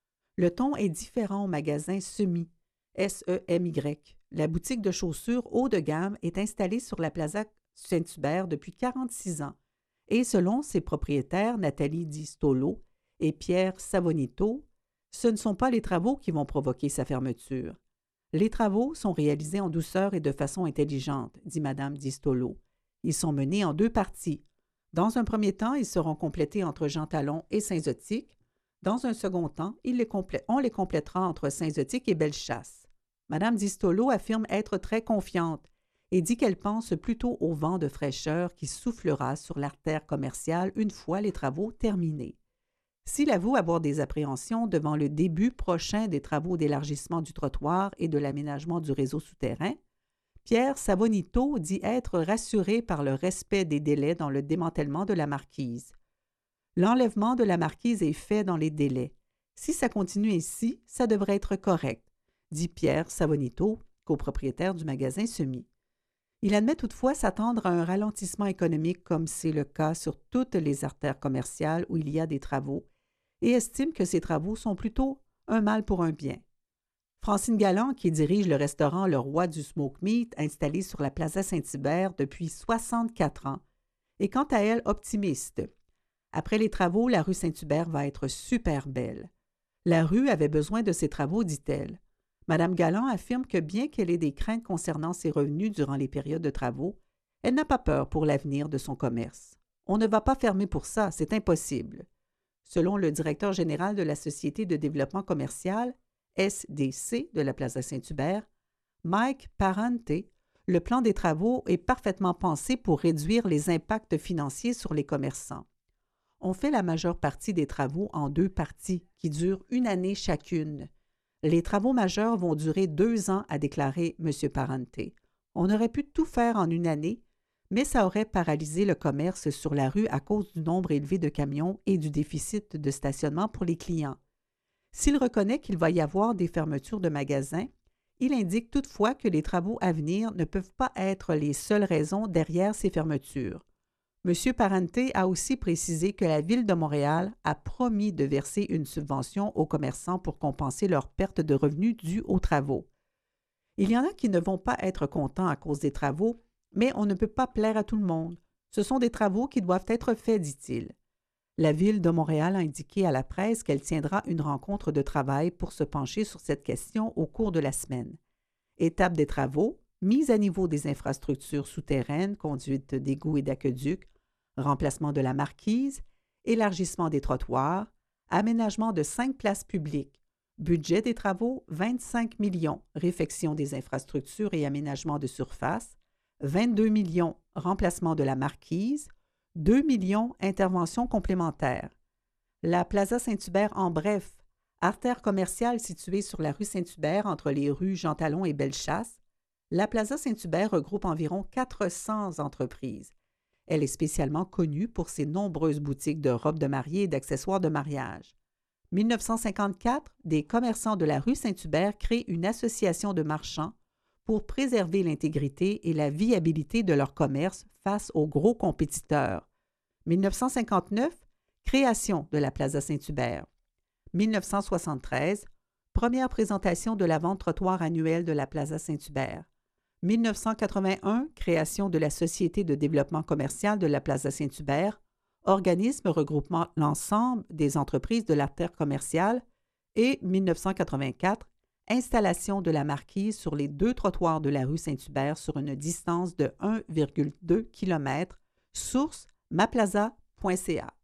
Le ton est différent au magasin Semi, S E M Y. La boutique de chaussures haut de gamme est installée sur la Plaza Saint-Hubert depuis quarante-six ans. Et selon ses propriétaires, Nathalie Di Stolo et Pierre Savonito, ce ne sont pas les travaux qui vont provoquer sa fermeture. Les travaux sont réalisés en douceur et de façon intelligente, dit Mme Di Stolo. Ils sont menés en deux parties. Dans un premier temps, ils seront complétés entre Jean Talon et Saint-Zotique. Dans un second temps, ils les complè- on les complétera entre Saint-Zotique et Bellechasse. Mme Di Stolo affirme être très confiante et dit qu'elle pense plutôt au vent de fraîcheur qui soufflera sur l'artère commerciale une fois les travaux terminés. S'il avoue avoir des appréhensions devant le début prochain des travaux d'élargissement du trottoir et de l'aménagement du réseau souterrain, Pierre Savonito dit être rassuré par le respect des délais dans le démantèlement de la marquise. L'enlèvement de la marquise est fait dans les délais. Si ça continue ainsi, ça devrait être correct, dit Pierre Savonito, copropriétaire du magasin Semi. Il admet toutefois s'attendre à un ralentissement économique comme c'est le cas sur toutes les artères commerciales où il y a des travaux et estime que ces travaux sont plutôt un mal pour un bien. Francine Galland, qui dirige le restaurant Le Roi du Smoke Meat installé sur la Plaza Saint-Hubert depuis soixante-quatre ans, est quant à elle optimiste. Après les travaux, la rue Saint-Hubert va être super belle. La rue avait besoin de ces travaux, dit-elle. Madame Galland affirme que bien qu'elle ait des craintes concernant ses revenus durant les périodes de travaux, elle n'a pas peur pour l'avenir de son commerce. On ne va pas fermer pour ça, c'est impossible. Selon le directeur général de la Société de développement commercial, S D C, de la Plaza Saint-Hubert, Mike Parente, le plan des travaux est parfaitement pensé pour réduire les impacts financiers sur les commerçants. On fait la majeure partie des travaux en deux parties qui durent une année chacune. Les travaux majeurs vont durer deux ans, a déclaré M. Parente. On aurait pu tout faire en une année, mais ça aurait paralysé le commerce sur la rue à cause du nombre élevé de camions et du déficit de stationnement pour les clients. S'il reconnaît qu'il va y avoir des fermetures de magasins, il indique toutefois que les travaux à venir ne peuvent pas être les seules raisons derrière ces fermetures. M. Parente a aussi précisé que la Ville de Montréal a promis de verser une subvention aux commerçants pour compenser leur perte de revenus due aux travaux. Il y en a qui ne vont pas être contents à cause des travaux, mais on ne peut pas plaire à tout le monde. Ce sont des travaux qui doivent être faits, dit-il. La Ville de Montréal a indiqué à la presse qu'elle tiendra une rencontre de travail pour se pencher sur cette question au cours de la semaine. Étape des travaux, mise à niveau des infrastructures souterraines, conduite d'égouts et d'aqueducs, remplacement de la marquise, élargissement des trottoirs, aménagement de cinq places publiques, budget des travaux vingt-cinq millions, réfection des infrastructures et aménagement de surface, vingt-deux millions, remplacement de la marquise, deux millions, interventions complémentaires. La Plaza Saint-Hubert, en bref, artère commerciale située sur la rue Saint-Hubert entre les rues Jean Talon et Bellechasse, la Plaza Saint-Hubert regroupe environ quatre cents entreprises. Elle est spécialement connue pour ses nombreuses boutiques de robes de mariée et d'accessoires de mariage. mille neuf cent cinquante-quatre, des commerçants de la rue Saint-Hubert créent une association de marchands pour préserver l'intégrité et la viabilité de leur commerce face aux gros compétiteurs. mille neuf cent cinquante-neuf, création de la Plaza Saint-Hubert. mille neuf cent soixante-treize, première présentation de la vente trottoir annuelle de la Plaza Saint-Hubert. mille neuf cent quatre-vingt-un, création de la Société de développement commercial de la Plaza Saint-Hubert, organisme regroupant l'ensemble des entreprises de l'artère commerciale, et mille neuf cent quatre-vingt-quatre, installation de la marquise sur les deux trottoirs de la rue Saint-Hubert sur une distance de un virgule deux kilomètres, source maplaza point c a.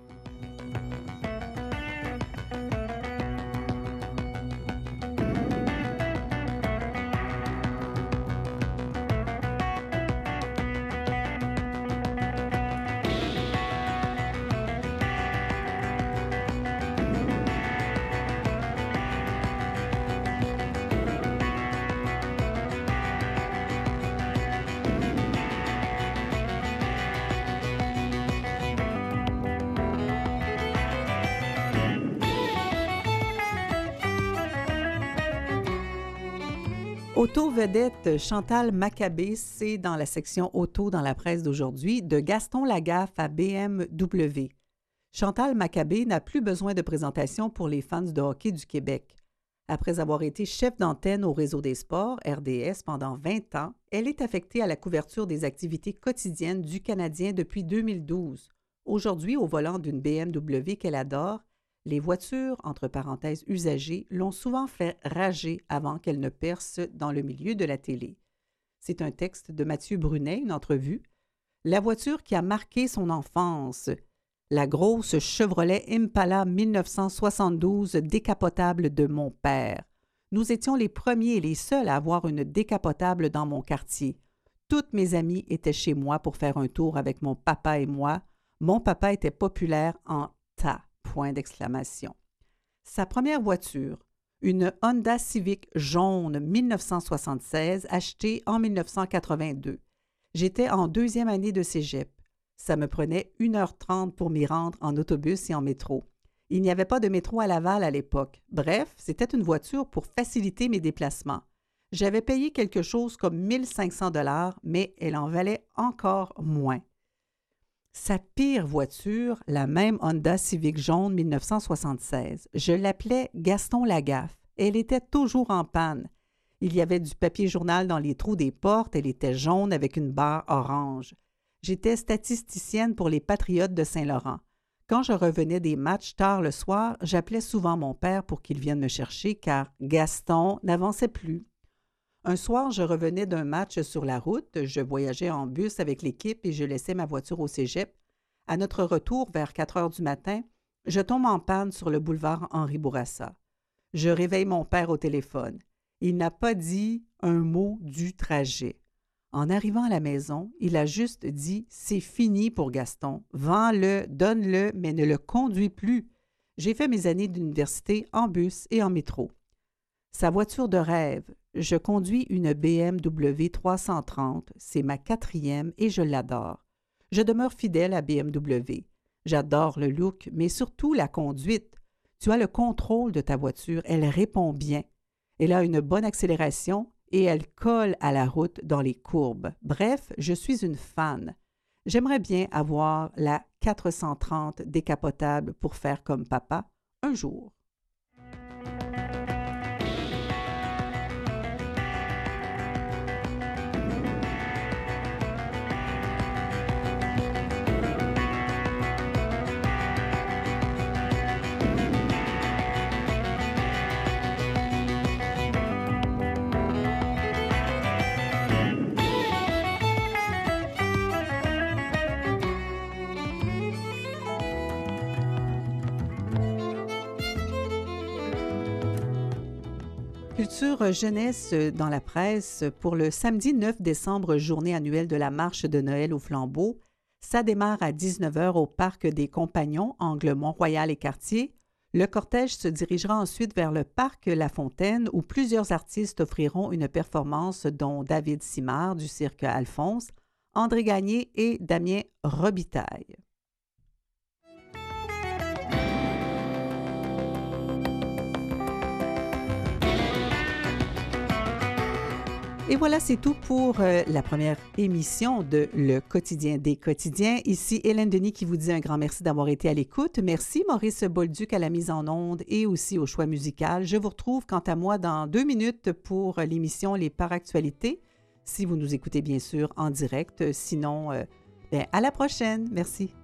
Auto-vedette Chantal Maccabée, c'est dans la section Auto dans la presse d'aujourd'hui, de Gaston Lagaffe à B M W. Chantal Maccabée n'a plus besoin de présentation pour les fans de hockey du Québec. Après avoir été chef d'antenne au Réseau des sports, R D S, pendant vingt ans, elle est affectée à la couverture des activités quotidiennes du Canadien depuis deux mille douze. Aujourd'hui, au volant d'une B M W qu'elle adore, les voitures, entre parenthèses usagées, l'ont souvent fait rager avant qu'elle ne perce dans le milieu de la télé. C'est un texte de Mathieu Brunet, une entrevue. La voiture qui a marqué son enfance, la grosse Chevrolet Impala mille neuf cent soixante-douze décapotable de mon père. Nous étions les premiers et les seuls à avoir une décapotable dans mon quartier. Toutes mes amies étaient chez moi pour faire un tour avec mon papa et moi. Mon papa était populaire en tas. Point d'exclamation. Sa première voiture, une Honda Civic jaune mille neuf cent soixante-seize, achetée en mille neuf cent quatre-vingt-deux. J'étais en deuxième année de cégep. Ça me prenait une heure trente pour m'y rendre en autobus et en métro. Il n'y avait pas de métro à Laval à l'époque. Bref, c'était une voiture pour faciliter mes déplacements. J'avais payé quelque chose comme mille cinq cents dollars, mais elle en valait encore moins. Sa pire voiture, la même Honda Civic jaune mille neuf cent soixante-seize, je l'appelais Gaston Lagaffe. Elle était toujours en panne. Il y avait du papier journal dans les trous des portes, elle était jaune avec une barre orange. J'étais statisticienne pour les Patriotes de Saint-Laurent. Quand je revenais des matchs tard le soir, j'appelais souvent mon père pour qu'il vienne me chercher car Gaston n'avançait plus. Un soir, je revenais d'un match sur la route, je voyageais en bus avec l'équipe et je laissais ma voiture au cégep. À notre retour, vers quatre heures du matin, je tombe en panne sur le boulevard Henri Bourassa. Je réveille mon père au téléphone. Il n'a pas dit un mot du trajet. En arrivant à la maison, il a juste dit « C'est fini pour Gaston. Vends-le, donne-le, mais ne le conduis plus. » J'ai fait mes années d'université en bus et en métro. Sa voiture de rêve, je conduis une B M W trois cent trente, c'est ma quatrième et je l'adore. Je demeure fidèle à B M W. J'adore le look, mais surtout la conduite. Tu as le contrôle de ta voiture, elle répond bien. Elle a une bonne accélération et elle colle à la route dans les courbes. Bref, je suis une fan. J'aimerais bien avoir la quatre cent trente décapotable pour faire comme papa un jour. Culture jeunesse dans la presse pour le samedi neuf décembre, journée annuelle de la marche de Noël au flambeau. Ça démarre à dix-neuf heures au Parc des Compagnons, angle Mont-Royal et Cartier. Le cortège se dirigera ensuite vers le Parc La Fontaine où plusieurs artistes offriront une performance dont David Simard du Cirque Alphonse, André Gagné et Damien Robitaille. Et voilà, c'est tout pour euh, la première émission de Le Quotidien des quotidiens. Ici Hélène Denis qui vous dit un grand merci d'avoir été à l'écoute. Merci Maurice Bolduc à la mise en onde et aussi au choix musical. Je vous retrouve quant à moi dans deux minutes pour l'émission Les Paractualités, si vous nous écoutez bien sûr en direct. Sinon, euh, bien, à la prochaine. Merci.